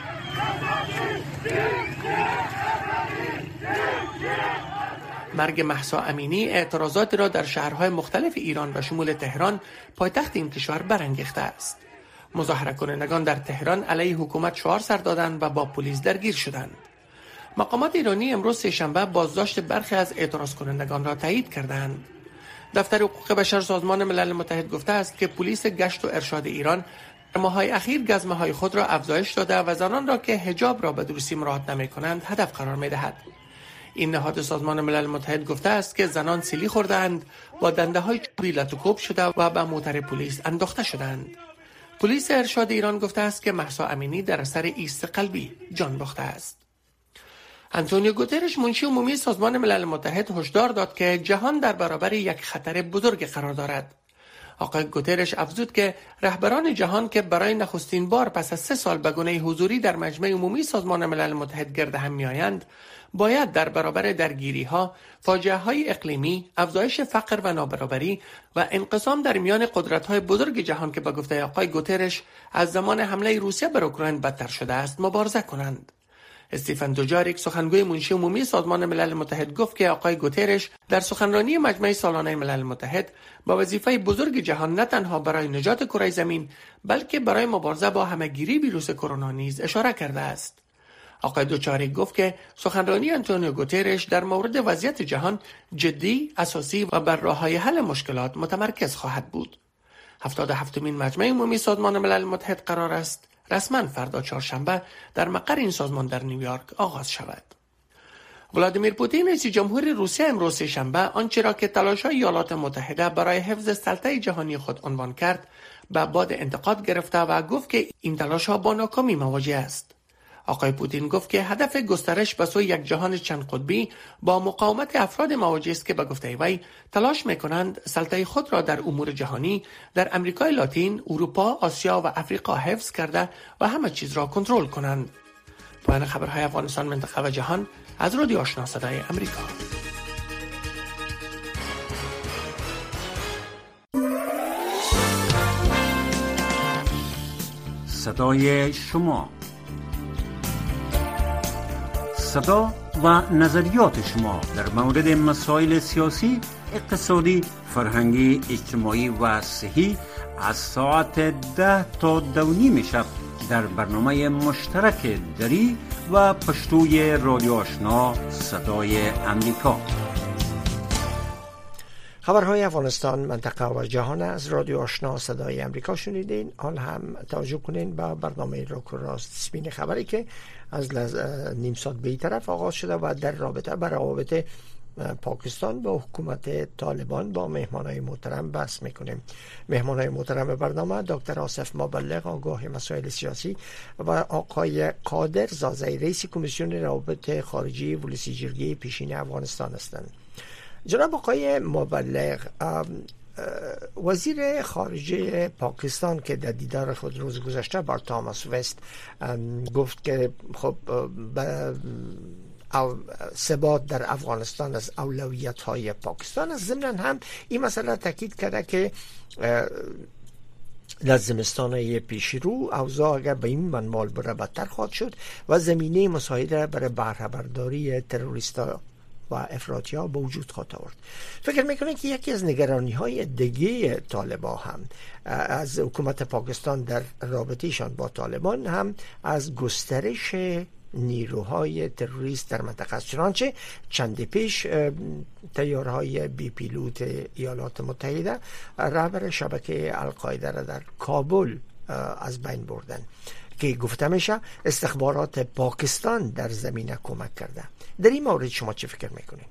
مرگ مهسا امینی اعتراضاتی را در شهرهای مختلف ایران و شمول تهران پایتخت این کشور برانگیخته است. مظاهره کنندگان در تهران علیه حکومت شعار سر دادند و با پلیس درگیر شدند. مقامات ایرانی امروز سه‌شنبه بازداشت برخی از اعتراض کنندگان را تایید کردند. دفتر حقوق بشر سازمان ملل متحد گفته است که پلیس گشت و ارشاد ایران در ماه‌های اخیر گزمه‌های خود را افزایش داده و زنان را که حجاب را به درستی مراعات نمی‌کنند هدف قرار می‌دهد. این نهاد سازمان ملل متحد گفته است که زنان سیلی خوردند، با دنده‌های چوبی لطوکوب شده و به موتر پلیس انداخته شدند. پلیس ارشاد ایران گفته است که مهسا امینی در اثر ایست قلبی جان باخته است. آنتونیو گوترش منشی عمومی سازمان ملل متحد هشدار داد که جهان در برابر یک خطر بزرگ قرار دارد. آقای گوترش افزود که رهبران جهان که برای نخستین بار پس از 3 سال به گونه حضوری در مجمع عمومی سازمان ملل متحد گرد هم می‌آیند، باید در برابر درگیری‌ها، فاجعه‌های اقلیمی، افزایش فقر و نابرابری و انقسام در میان قدرت‌های بزرگ جهان که به گفته آقای گوترش از زمان حمله روسیه بر اوکراین بدتر شده است مبارزه کنند. استیفن دوجاریک سخنگوی منشی عمومی سازمان ملل متحد گفت که آقای گوترش در سخنرانی مجمع سالانه ملل متحد با وظیفه بزرگ جهان نه تنها برای نجات کره زمین بلکه برای مبارزه با همه‌گیری ویروس کرونا نیز اشاره کرده است. آقای دوجاریک گفت که سخنرانی آنتونیو گوترش در مورد وضعیت جهان جدی، اساسی و بر راه‌های حل مشکلات متمرکز خواهد بود. 77مین مجمع عمومی سازمان ملل متحد قرار است رسما فردا چهارشنبه در مقر این سازمان در نیویورک آغاز شود. ولادیمیر پوتین رئیس جمهور روسیه امروز سه‌شنبه آنچه را که تلاش‌های ایالات متحده برای حفظ سلطه جهانی خود عنوان کرد به باد انتقاد گرفته و گفت که این تلاش‌ها با ناکامی مواجه است. آقای پوتین گفت که هدف گسترش به سوی یک جهان چند قطبی با مقاومت افراد مواجه است که به گفته وی تلاش می‌کنند سلطه خود را در امور جهانی در امریکای لاتین، اروپا، آسیا و افریقا حفظ کرده و همه چیز را کنترل کنند. پایان خبرهای افغانستان، منطقه و جهان از رادیو آشنا صدای امریکا. صدای شما، صدا و نظریات شما در مورد مسائل سیاسی، اقتصادی، فرهنگی، اجتماعی و صحی از ساعت 10 تا 2:30 شب در برنامه مشترک دری و پشتوی رادیو آشنا صدای امریکا. خبرهای افغانستان، منطقه و جهان از رادیو آشنا صدای امریکا شنیدین. حال هم توجه کنین به برنامه روک و راست، سپین خبری که از نیم ساعت به طرف آغاز شده و در رابطه با روابط پاکستان با حکومت طالبان با مهمانای محترم بحث میکنیم. مهمانای محترم برنامه دکتر آصف مبلغ، آگاه مسائل سیاسی، و آقای قادر زازی، رئیس کمیسیون روابط خارجی ولسی جرگه پیشین افغانستان هستند. جناب آقای مبلغ، وزیر خارجه پاکستان که در دیدار خود روز گذشته با تاماس وست گفت که خب ثبات در افغانستان از اولویت های پاکستان است. ضمن هم این مسئله تاکید کرده که در زمستان پیش رو اوضاع اگر به این منوال بره بدتر خواهد شد و زمینه مساعده برای بهره‌برداری تروریست‌ها و افراطی‌ها به وجود خواهد آورد. فکر میکنه که یکی از نگرانی های دیگه طالبان هم از حکومت پاکستان در رابطهشان با طالبان هم از گسترش نیروهای تروریست در منطقه است. چنانچه چند پیش طیاره‌های بی پیلوت ایالات متحده رهبر شبکه القاعده را در کابل از بین بردن که گفته میشه استخبارات پاکستان در زمینه کمک کرده. در این مورد شما چه فکر میکنید؟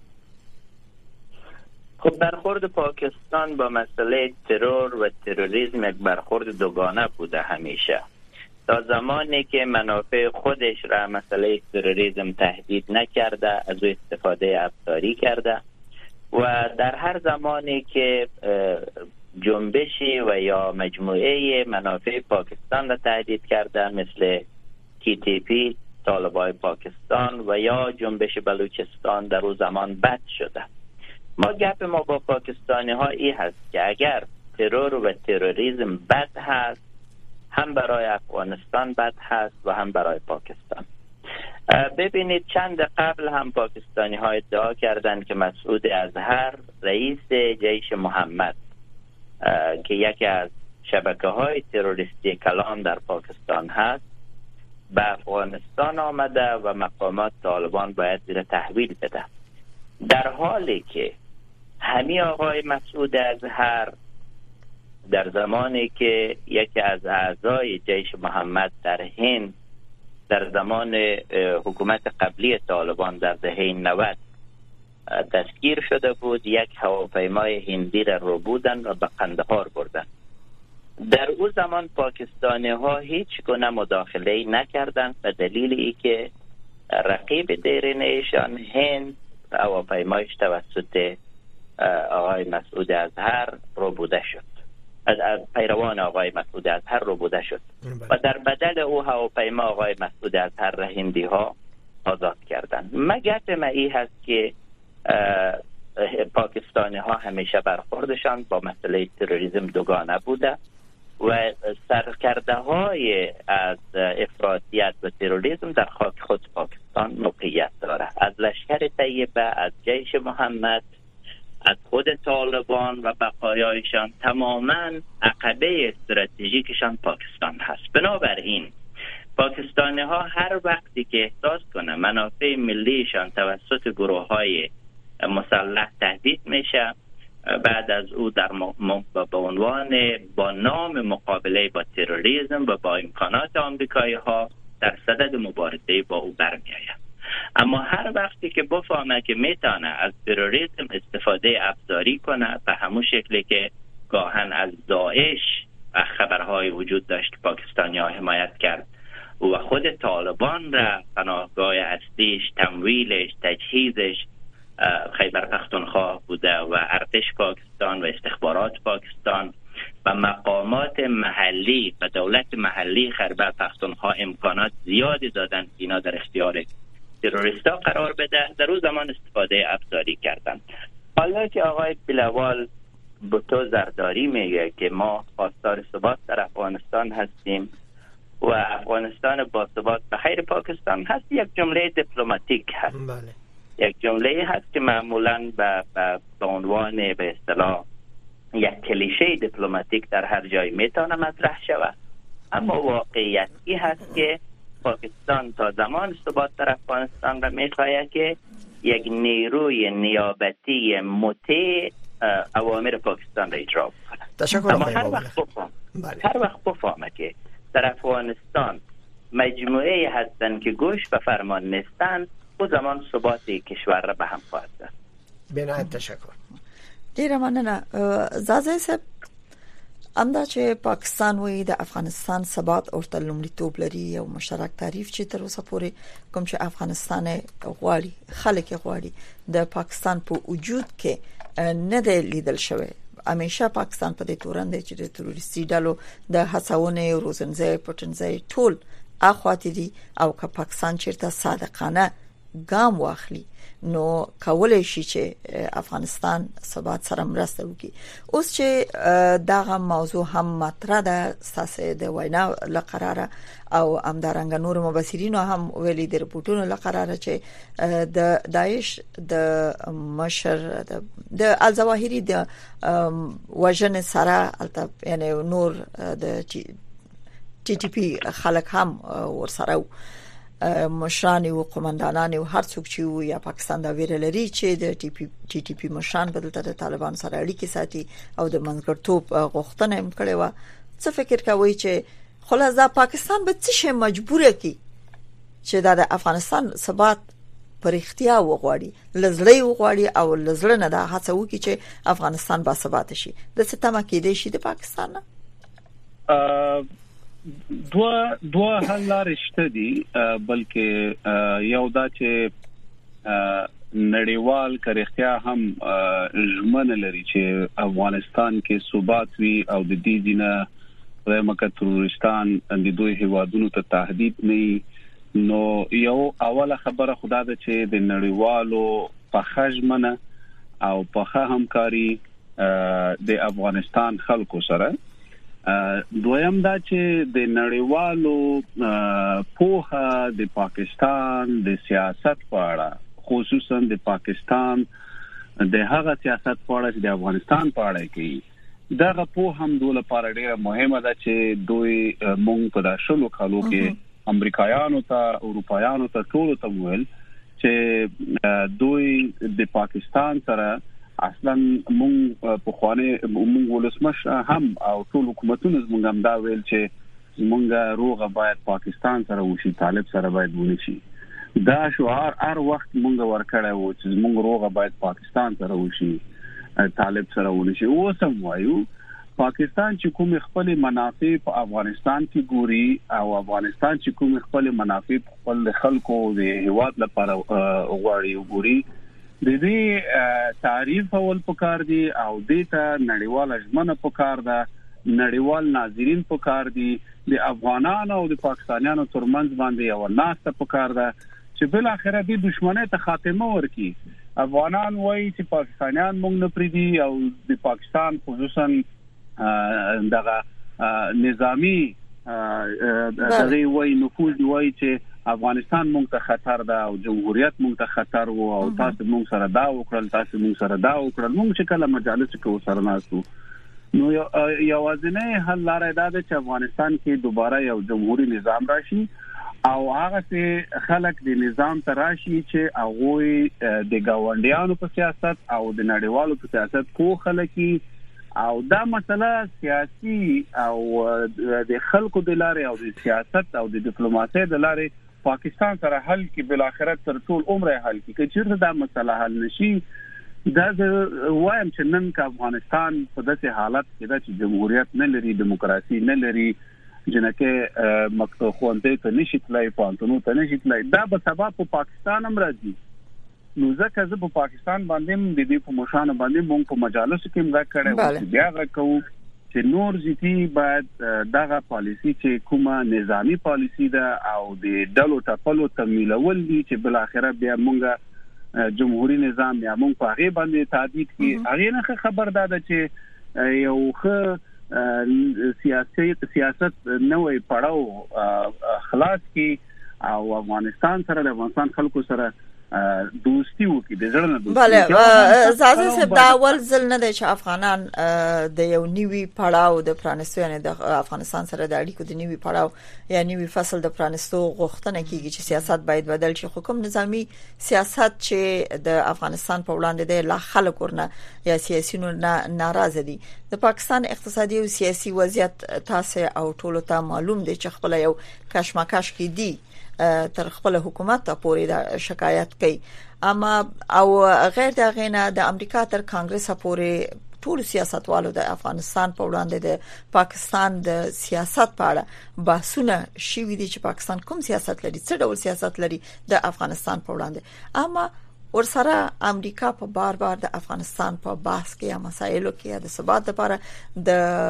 خب برخورد پاکستان با مسئله ترور و تروریسم یک برخورد دوگانه بوده همیشه. تا زمانی که منافع خودش را مسئله تروریسم تهدید نکرده از او استفاده افزاری کرده و در هر زمانی که جنبشی و یا مجموعه منافع پاکستان را تهدید کرده مثل TTP طالبان پاکستان و یا جنبش بلوچستان در اون زمان بد شده. ما گپ ما با پاکستانی ها ای هست که اگر ترور و تروریسم بد هست، هم برای افغانستان بد هست و هم برای پاکستان. ببینید چند قبل هم پاکستانی ها ادعا کردند که مسعود اظهر رئیس جیش محمد که یکی از شبکه های تروریستی کلان در پاکستان هست به افغانستان آمده و مقامات طالبان باید زیر تحویل بده، در حالی که همین آقای مسعود اظهر در زمانی که یکی از اعضای جیش محمد در هند در زمان حکومت قبلی طالبان در دهه 90 دستگیر شده بود، یک هواپیمای هندی را رو بودن و به قندهار بردن. در او زمان پاکستانی ها هیچ گونه مداخله نکردند به دلیل ای که رقیب دیرین ایشان هند هواپیمایش توسط آقای مسعود اظهر رو بوده شد، از پیروان آقای مسعود اظهر رو بوده شد و در بدل او هواپیما آقای مسعود اظهر را هندی ها آزاد کردند. مگه ای هست که پاکستانی ها همیشه برخوردشان با مسئله تروریسم دوگانه بوده و سرکرده های از افراطیت و تروریسم در خاک خود پاکستان موقعیت داره، از لشکر طیبه، از جیش محمد، از خود طالبان و بقایایشان. تماما عقبه استراتژیکشان پاکستان هست. بنابراین پاکستانی ها هر وقتی که احساس کنه منافع ملیشان توسط گروه های مسلح تهدید میشه، بعد از او در به عنوان با نام مقابله با تروریسم و با امکانات آمریکایی ها در صدد مبارزه با او برمیآید. اما هر وقتی که بفهمه که میتونه از تروریسم استفاده ابزاری کنه به همون شکلی که گاهن از داعش خبرهای وجود داشت پاکستانی‌ها حمایت کرد و خود طالبان را پناهگاه اصلیش، تمویلش، تجهیزش خیبر پختونخوا بوده و ارتش پاکستان و استخبارات پاکستان و مقامات محلی و دولت محلی خیبر پختونخوا امکانات زیادی دادن که اینا در اختیار تروریستا قرار بده، در اون زمان استفاده ابزاری کردن. حالا که آقای بلوال بوتو زرداری میگه که ما خواستار ثبات در افغانستان هستیم و افغانستان با ثبات به خیر پاکستان هست، یک جمله دیپلماتیک هست. بله. یک جمله هست که معمولاً به عنوان به اصطلاح یک کلیشه دیپلماتیک در هر جای میتونه مطرح شود، اما واقعیتی هست که پاکستان تا زمان ثبات در افغانستان را میخواهد که یک نیروی نیابتی مطیع اوامر پاکستان را اجرا کنه. تشکر. اما هر وقت بفهمه که در افغانستان مجموعه هستن که گوش به فرمان نیستن، او زمان ثبات کشور را به هم خواهد زد. بنایت تشکر. ډیره مننه. زازه صاحب، امدا چې پاکستان وې د افغانستان ثبات او تلمړیتوب لري او مشترک تعریف چې تر اوسه پورې کوم چې افغانستان غواړي، خلک غواړي، د پاکستان په وجود کې نه دی لیدل شوی. همیشه پاکستان په دې تورن دی چې د تروریستي ډلو د هڅونې، روزنځي، پټنځي ټول اخواتې دي او که پاکستان چیرته صادقانه ګام واخلي نو کولای شي چې افغانستان ثبات سره مرسته وکړي. اوس چې دغه موضوع هم مطرح ده ساسه د وینا لقراره او همدارنګ نور مبصرینو هم ویلي د رپورټونو لقراره چې د داعش د مشر د الظواهری د وژن سره یعنی نور د ټي ټي پی خلک هم ورسره مشران او قومندانان او هر څوک چې یا پاکستان دا ویره لري چې د ټي ټي پی مشران بدلته د طالبان سره اړیکې ساتي او د منځګړیتوب غوښتنه هم کړې و. څه فکر کوي چې خلاصه پاکستان به څه شي مجبور کی چې د افغانستان ثبات پر اختیار وغواړي، لزړی وغواړي او لزړه نه دا هڅه وکړي چې افغانستان با ثبات شي؟ د څه تمه کېدې شي د پاکستان نه؟ دوا حل لارې شته دي، بلکې یو دا چې نړیوال کرختیا هم ژمنه لري چې افغانستان کې ثبات وي او د دې دینه د مکه تروریستان د دوی هوادونو ته تهدید نه نو یو اوله خبره خدا ده چې د نړیوالو په خجمنه او په همکاري د افغانستان خلکو سره دویم دا چې د نړیوالو پوهه د پاکستان د سیاست په اړه خصوصا د پاکستان د هغه سیاست په اړه چې د افغانستان په اړه کوي دغه پوهه هم دوی لپاره ډیره مهمه ده چې دوی مونږ په داشلو کالو کې امریکایانو ته اروپایانو ته ټول ته ویل چې دوی د پاکستان سره اصلا مونږ په خوانه مونږ ولسمش هم او ټول حکومتونه زمونږ هم دا ویل چې مونږه روغه باید پاکستان سره وشي طالب سره باید ونشي دا شعار هر وخت مونږ ورکړی وو چې مونږ روغه باید پاکستان سره وشي طالب سره ونشي اوس هم وایو پاکستان چې کوم خپل منافع په افغانستان کې ګوري او افغانستان چې کوم خپل منافع خپل خلکو د هیواد لپاره غواړي ګوري د دې تعریف اول پکار دي او د ته نړیوال اجمنه پکار ده نړیوال ناظرین پکار دي د افغانانو او د پاکستانیانو ترمنځ باندې یو ناسته پکار ده چې بل اخره د دښمنۍ ته خاتمه ورکړي افغانان وایي چې پاکستانیان موږ نه پریدي او د پاکستان خصوصا دغه نظامی دغه وایي نفوذ وایي چې افغانستان مونږ ته خطر ده او جمهوریت مونږ ته خطر وو او تاسو مونږ سره دا وکړل مونږ چې کله مجالس کې وسره ناسو نو یو ځنه حل لاره ده چې افغانستان کې دوباره یو جمهوریت نظام راشي او هغه چې خلک د نظام ته راشي چې هغه د گاونډیانو په سیاست او د نړیوالو په سیاست کو خلک او دا مسله سیاسي او د خلکو د لارې او د سیاست او د ډیپلوماسۍ د لارې پاکستان سره حل کې بل اخرت تر ټول عمر حل کې چې دا مسله حل نشي دا وایم چې نن کا افغانستان په داسې حالت کې دا چې جمهوریت نه لري دیموکراسي نه لري جنکه مکتب خوانته ته نشي تلای پانتونو ته نشي تلای دا به سبب په پاکستان هم راځي نو ځکه زه په پاکستان باندې د دې په مشان باندې مونږ په مجالس کې موږ کړو بیا غوښو چې نور ځتی باید دغه پالیسی چې کومه نظامی پالیسی ده او د ډلو ټاپلو تمویلول دي چې بل اخره بیا مونږ جمهوریت نظام یا مونږ په هغه باندې تعدید کې هغه نه خبر ده چې یو ښه سیاست نوې پړاو خلاص کی او افغانستان سره د افغانستان خلکو سره دوستی وکړي د ځړنه دوستی بله زازه صاحب دا اول ځل نه دی چې افغانان د یو نیوي پړاو د پرانستو یعنی د افغانستان سره د اړیکو د نیوي پړاو یا نیوي فصل د پرانستو غوښتنه کیږي چې سیاست باید بدل شي حکم نظامی سیاست چې د افغانستان په وړاندې د لا خلک ورنه یا سیاسيونو ناراضه دي د پاکستان اقتصادي او سیاسي وضعیت تاسو او ټولو ته معلوم دی چې خپل یو کشمکش کې دي تر خپل حکومت ته پورې دا شکایت کوي اما او غیر دا غینه د امریکا تر کانګرس پورې ټول سیاستوالو د افغانستان په وړاندې د پاکستان د سیاست په اړه بحثونه شوي دي چې پاکستان کوم سیاست لري څه ډول سیاست لري د افغانستان په وړاندې اما ورسره امریکا په بار بار د افغانستان په بحث کې یا مسایلو کې د ثبات لپاره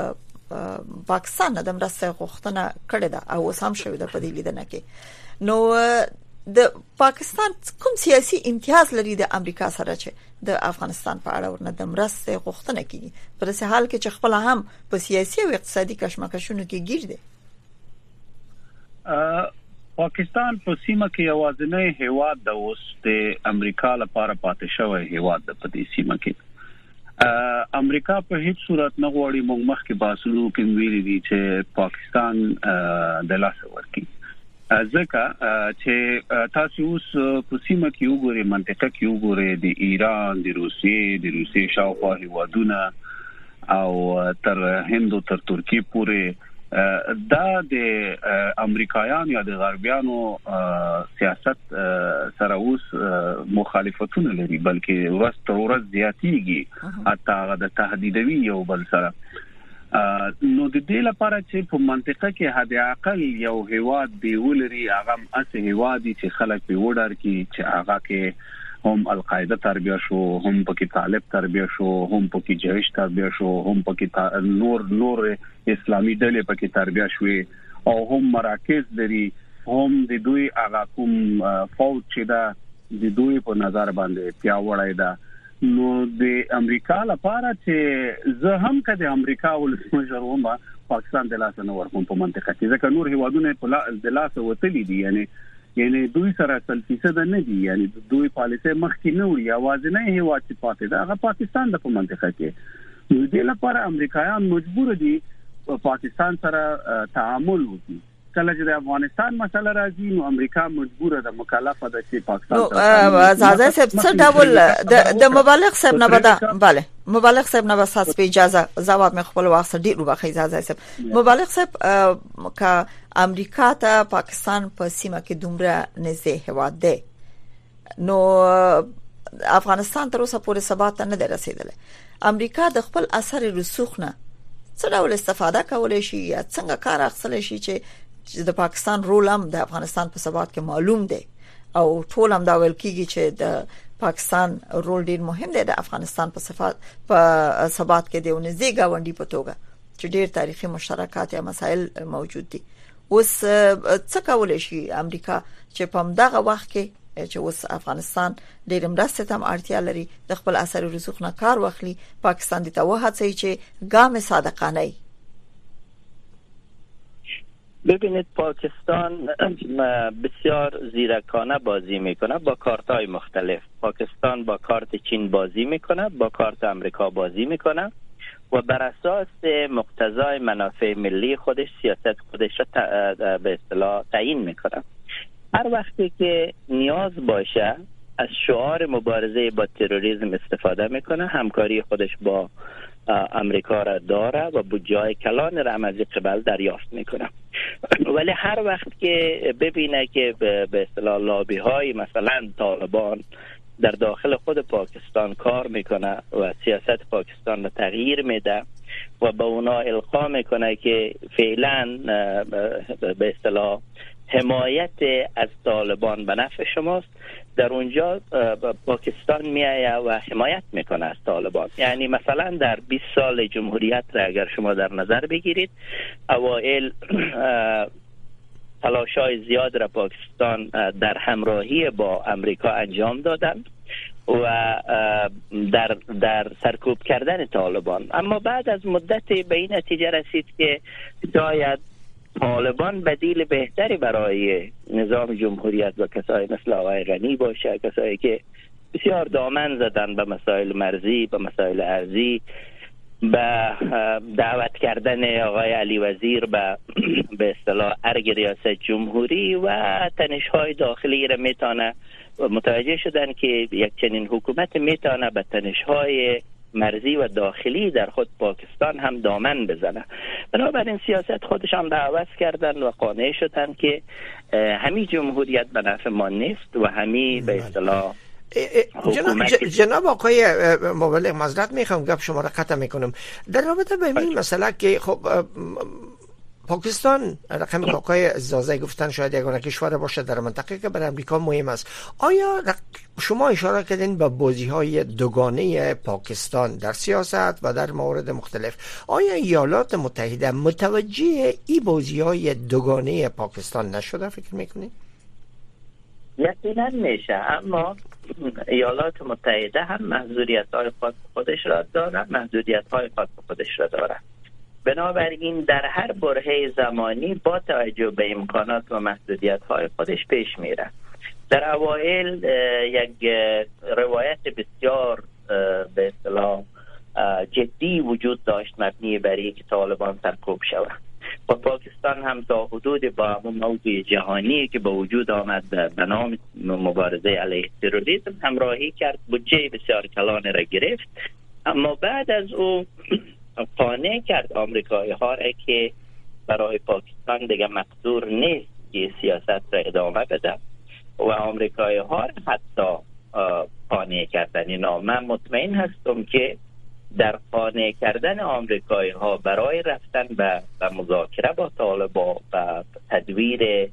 د پاکستان د مرسته غوښتنه کړې ده او اوس هم شوې ده په دې لیدنه کې نو د پاکستان کوم سیاسي امتیاز لري د امریکا سره چې د افغانستان په اړه ورنه د مرسته غوښتنه کوي پر څه حال کې چې خپل هم په سیاسي او اقتصادي کشمکشونو کې گیر دي پاکستان په سیمه کې یوازینی هیواد د اوس د امریکا لپاره پاتې شوی هیواد د پدې سیمه کې امریکا په هیڅ صورت نه غواړي موږ مخکې باسلو کې ویلي دي چې پاکستان د لاس ورکی ځکه چې تاسو اوس په سیمه کې وګورئ منطقه کې وګورئ د ایران د روسیې شاوخوا هیوادونه او تر هند او تر ترکیه پورې دا د امریکایانو یا د غربیانو سیاست سره اوس مخالفتونه لري بلکې ورځ تر ورځ زیاتېږي حتی د تهدیدوي یو بل سره نو د دې لپاره چې په منطقه کې حد اقل یو هیواد دی ولري هغه اسه هیواد چې خلک په وډر کې چې هغه کې هم القاعده تربیه شو هم پکې طالب تربیه شو هم پکې جیش تربیه شو هم پکې نور اسلامي ډلې پکې تربیه شوې او هم مراکز لري هم د دوی هغه کوم فوج چې دا د دوی په نظر باندې پیاوړی ده. نو د امریکا لپاره چې زه هم کده امریکا ولسمشر وم پاکستان د لاس نه ورکوم په منطقه کې، ځکه نور هیوادونه په د لاس وتلی دي، یعنی دوی سره 100% نه دي، یعنی دوی پالیسي مخکې نه وي، اواز نه هیواد چې پاتې ده هغه پاکستان د په منطقه کې. نو د لپاره امریکایان مجبور دي په پاکستان سره تعامل وکړي. کله چې د افغانستان مسله راځي نو امریکا مجبوره ده، مکلفه ده چې پاکستان سره زازه صاحب څه ډول د مبالغ صاحب نه بده. bale مبالغ صاحب نه بس په اجازه جواب مې خپل وخت ډیر وبخښي زازه صاحب. مبالغ صاحب کا امریکا ته پاکستان په سیمه کې دومره نږدې هواد ده، نو افغانستان تر اوسه پورې ثبات نه رسیدلی. امریکا د خپل اثر رسوخ نه څه ډول استفاده کولای شي یا څنګه کار اخیستلی شي چې د پاکستان رول هم د افغانستان په ثبات کې معلوم دی او ټول هم دا ویل کیږي چې د پاکستان رول ډیر مهم دی د افغانستان په ثبات کې دی او نږدې گاونډي په توګه چې ډیر تاریخي مشترکات یا مسائل موجود دي. اوس څه کولای شي امریکا چې په دغه وخت کې چې اوس افغانستان ډیر مرسته تم اړتیا لري د خپل اثر رسوخ نه کار واخلي، پاکستان دې ته وهڅوي چې ګام صادقانه. ببینید پاکستان بسیار زیرکانه بازی میکنه با کارت‌های مختلف. پاکستان با کارت چین بازی میکنه، با کارت امریکا بازی میکنه و بر اساس مقتضای منافع ملی خودش سیاست خودش را به اصطلاح تعیین میکنه. هر وقتی که نیاز باشه از شعار مبارزه با تروریسم استفاده میکنه، همکاری خودش با امریکا را داره و بودجه کلان را از قبل دریافت میکنه. ولی هر وقت که ببینه که به اصطلاح لابی های مثلا طالبان در داخل خود پاکستان کار میکنه و سیاست پاکستان را تغییر میده و به اونا القا میکنه که فعلا به اصطلاح حمایت از طالبان به نفع شماست، در اونجا پاکستان میایه و حمایت میکنه از طالبان. یعنی مثلا در 20 سال جمهوریت را اگر شما در نظر بگیرید، اوائل تلاش‌های زیاد را پاکستان در همراهی با امریکا انجام دادند و در سرکوب کردن طالبان، اما بعد از مدتی به این نتیجه رسید که شاید طالبان بدیل بهتری برای نظام جمهوریت و کسایی مثل آقای غنی باشه، کسایی که بسیار دامن زدن به مسائل مرزی، به مسائل ارضی، به دعوت کردن آقای علی وزیر به اصطلاح ارگ ریاست جمهوری و تنش‌های داخلی را میتونه متوجه شدن که یک چنین حکومت میتونه به تنش‌های مرزی و داخلی در خود پاکستان هم دامن بزنه. بنابراین سیاست خودشان را عوض کردن و قانع شدن که همین جمهوریت به نفع ما نیست و همین به اصطلاح جناب آقای مبلغ، معذرت میخوام گپ شما را قطع میکنم در رابطه با این مسئله که خب پاکستان رقم که آقای زازه گفتن شاید یگانه کشور باشه در منطقه که برای امریکا مهم است. آیا شما اشاره کردین به بازی‌های دوگانه پاکستان در سیاست و در موارد مختلف؟ آیا ایالات متحده متوجه این بازی‌های دوگانه پاکستان نشده فکر میکنید؟ یقینا میشه، اما ایالات متحده هم محدودیت‌های خودش را داره، محدودیت‌های خودش را داره. بنابراین در هر برهه زمانی با توجه به امکانات و محدودیت‌های خودش پیش میره. در اوایل یک روایت بسیار به اصطلاح جدی وجود داشت مبنی بر اینکه طالبان سرکوب شود و پاکستان هم تا حدود با موضوع جهانی که به وجود آمد به نام مبارزه علیه تروریسم همراهی کرد، بودجه بسیار کلان را گرفت، اما بعد از او قانع کرد آمریکایی ها را که برای پاکستان دیگه مقدور نیست که سیاست را ادامه بده و آمریکایی ها را حتی قانع کردن. اینا من مطمئن هستم که در قانع کردن آمریکایی ها برای رفتن به مذاکره با طالبان و تدویر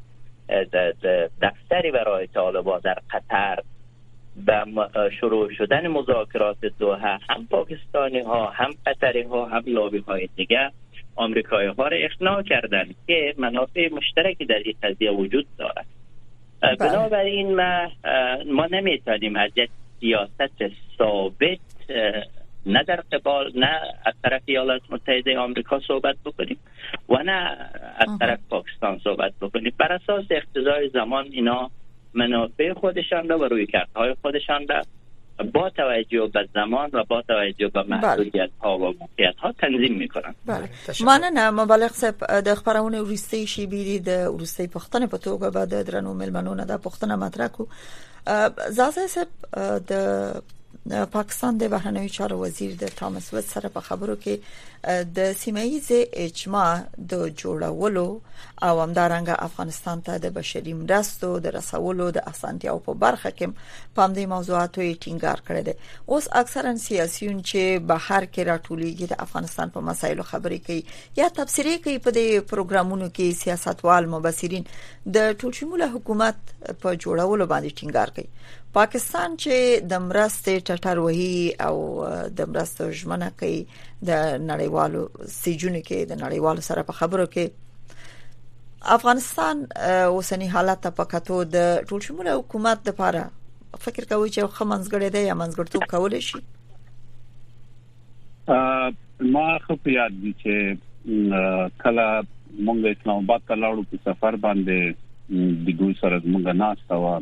دفتری برای طالبان در قطر به شروع شدن مذاکرات دوحه، هم پاکستانی ها هم قطری ها هم لابی های دیگه آمریکایی ها را اقناع کردند که منافع مشترکی در این قضیه وجود دارد. بنابراین ما نمیتونیم از یک سیاست ثابت نه در قبال نه از طرف ایالات متحده آمریکا صحبت بکنیم و نه از طرف پاکستان صحبت بکنیم. بر اساس اقتضای زمان اینا منافع خودشان را و رویکردهای خودشان را با توجه به زمان و با توجه به محدودیت ها و موقعیت ها تنظیم میکنن. بله. مننه مبالغ صاحب د خبرونه وروستي شي بيدي د وروستي پښتنه په توګه به د درنو ملمنونه د پښتنه مطرح کو. زازه صاحب د پاکستان د بهرنیو چارو وزیر د تامس وست سره په خبرو کې د سیمایي اجماع د جوړولو او همدارنګه افغانستان ته د بشري مرستو د رسولو د اسانتیاو په برخه کې پام دې موضوعاتو یې ټینګار کړی دی. اوس اکثرا سیاسيون چې بهر کې راټولېږي د افغانستان په مسایلو خبرې کوي یا تبصرې کوي په دې پروګرامونو کې سیاستوال مبصرین د ټولشموله حکومت په جوړولو باندې ټینګار کوي. پاکستان چې د مرستې ټټر وهي او د مرستو ژمنه کوي د نړیوالو سیجونو کې د نړیوالو سره په خبرو کې افغانستان اوسنی حالت په کتو د ټولشموله حکومت لپاره فکر کوي چې خو منځګړی دی یا منځګړتوب کول شي. ما خو په یاد دي چې کله مونږ اسلام آباد ته لاړو په سفر باندې د دوی سره مونږ ناست و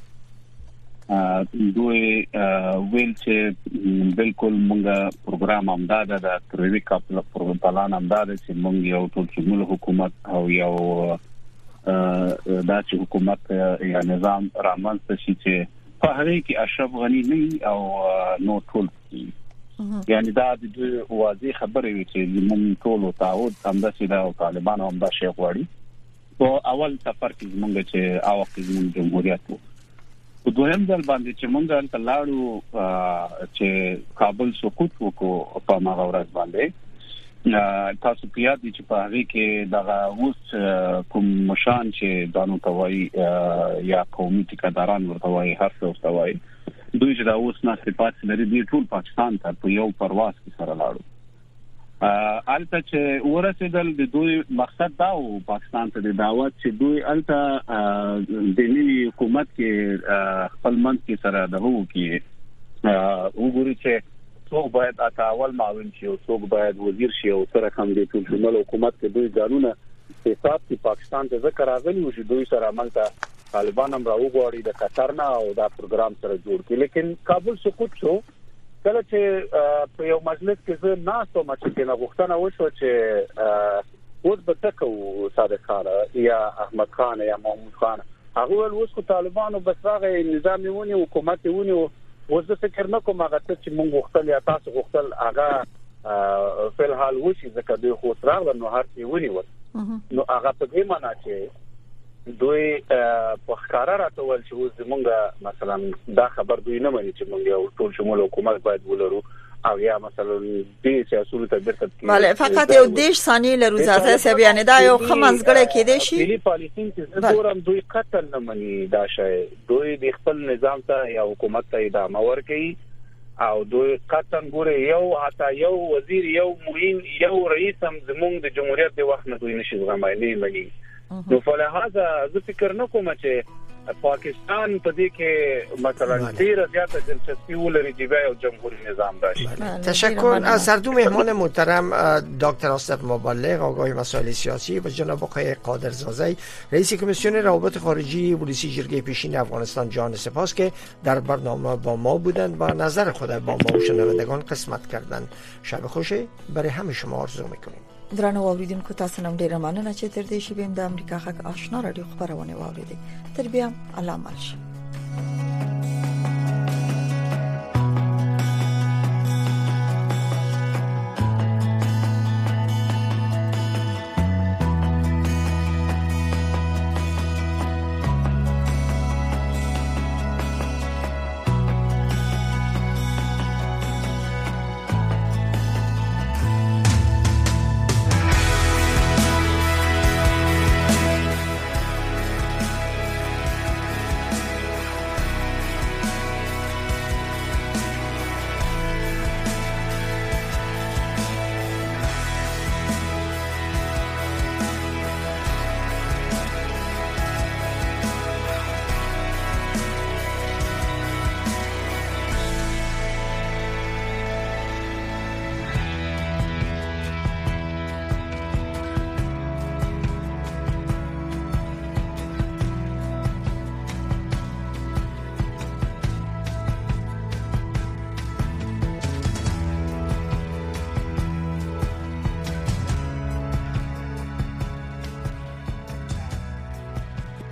دوی ویل چې بالکل مونږه پروګرام امداد د ترویج کاپل پروګرام امداد چې مونږ یو ټولشموله حکومت او یو داسې حکومت یا نظام رامنځته شي چې په هغه کې اشرف غنی نه او نو ټول یعنی دا د دوی واضح خبرې وي چې مونږ ټول تعهد همداسې د طالبانو هم دا شی غواړي. په اول سفر کې مونږ چې او وخت زموږ جمهوریت په دویم ځل باندې چې مونږ هلته لاړو چې کابل سقوط وکړو په هغه ورځ باندې تاسو په یاد دي چې په هغه کې دغه اوس کوم مشان چې دانو توای یا قومي ټیکداران ورته وایي هر څه ورته وایي دوی چې دا اوس نه صفات لري دی ټول پاکستان ته په یو پرواز کې سره لاړو. البته چې ورسېدل د دوی مقصد دا و پاکستان ته د دعوت چې دوی البته د نوي حکومت کې خپل منځ کې سره دغه کې وګوري چې څوک باید اول معاون شي او څوک باید وزیر شي او سره هم د ټولنیز حکومت کې دوی قانون حساب کې پاکستان ته ذکر راغلی و چې دوی سره عملته طالبان هم راوغواړي د قطر نه او دا پروګرام سره جوړ کړي. لیکن کابل سقوط شو کله چې په یو مجلس کې زه ناستم چې نه غوښتنه وشو چې اوس به تکو صادق خان یا احمد خان یا محمود خان هغه ول اوس کو طالبانو بس راغی نظام ونی حکومت ونی اوس د فکر نه کوم هغه چې مونږ غوښتل یا تاسو غوښتل هغه په الحال وشي ځکه دوی خو راغله نو هر څه ونی و نو هغه په دې معنی چې دوی په ښکارا راتول چې اوس زمونږ مثلا دا خبر دوی نه مانی چې مونږ یو ټول شمول حکومت باید ولرو او یا مثلا دې سیاسي ته برخه بله فقط یو دیش ثانیه لروزه سه بیان دا یو خمنځګړی کې دی شي ملي پالیسي چې دورم دوی قتل نه مانی دا شی دوی د خپل نظام ته یا حکومت ته ادامه ورکړي او دوی قطن ګوره یو حتی یو وزیر یو معین یو رئیس هم زمونږ د جمهوریت د وخت نه دوی نشي زغمایلی مانی نو فلهذا زه فکر نه کوم چې پاکستان په دې کې مثلا ډیر زیاته دلچسپي ولري چې بیا یو جمهوریت نظام راشي. تشکر از هر دو مهمان محترم دکتر آصف مبلغ آگاه مسائل سیاسی و جناب آقای قادرزاده رئیس کمیسیون روابط خارجی پلیسی جرگه پیشین افغانستان جان سپاس که در برنامه با ما بودند و نظر خود با ما و شنوندگان قسمت کردند. شب خوشی برای همه شما آرزو میکنیم. درنو اوریدونکو تاسو نن ډیره مننه چې تر دې شی بیم د امریکا غږ آشنا رادیو خبرونه واوریدي. تر بیا الله مل شي.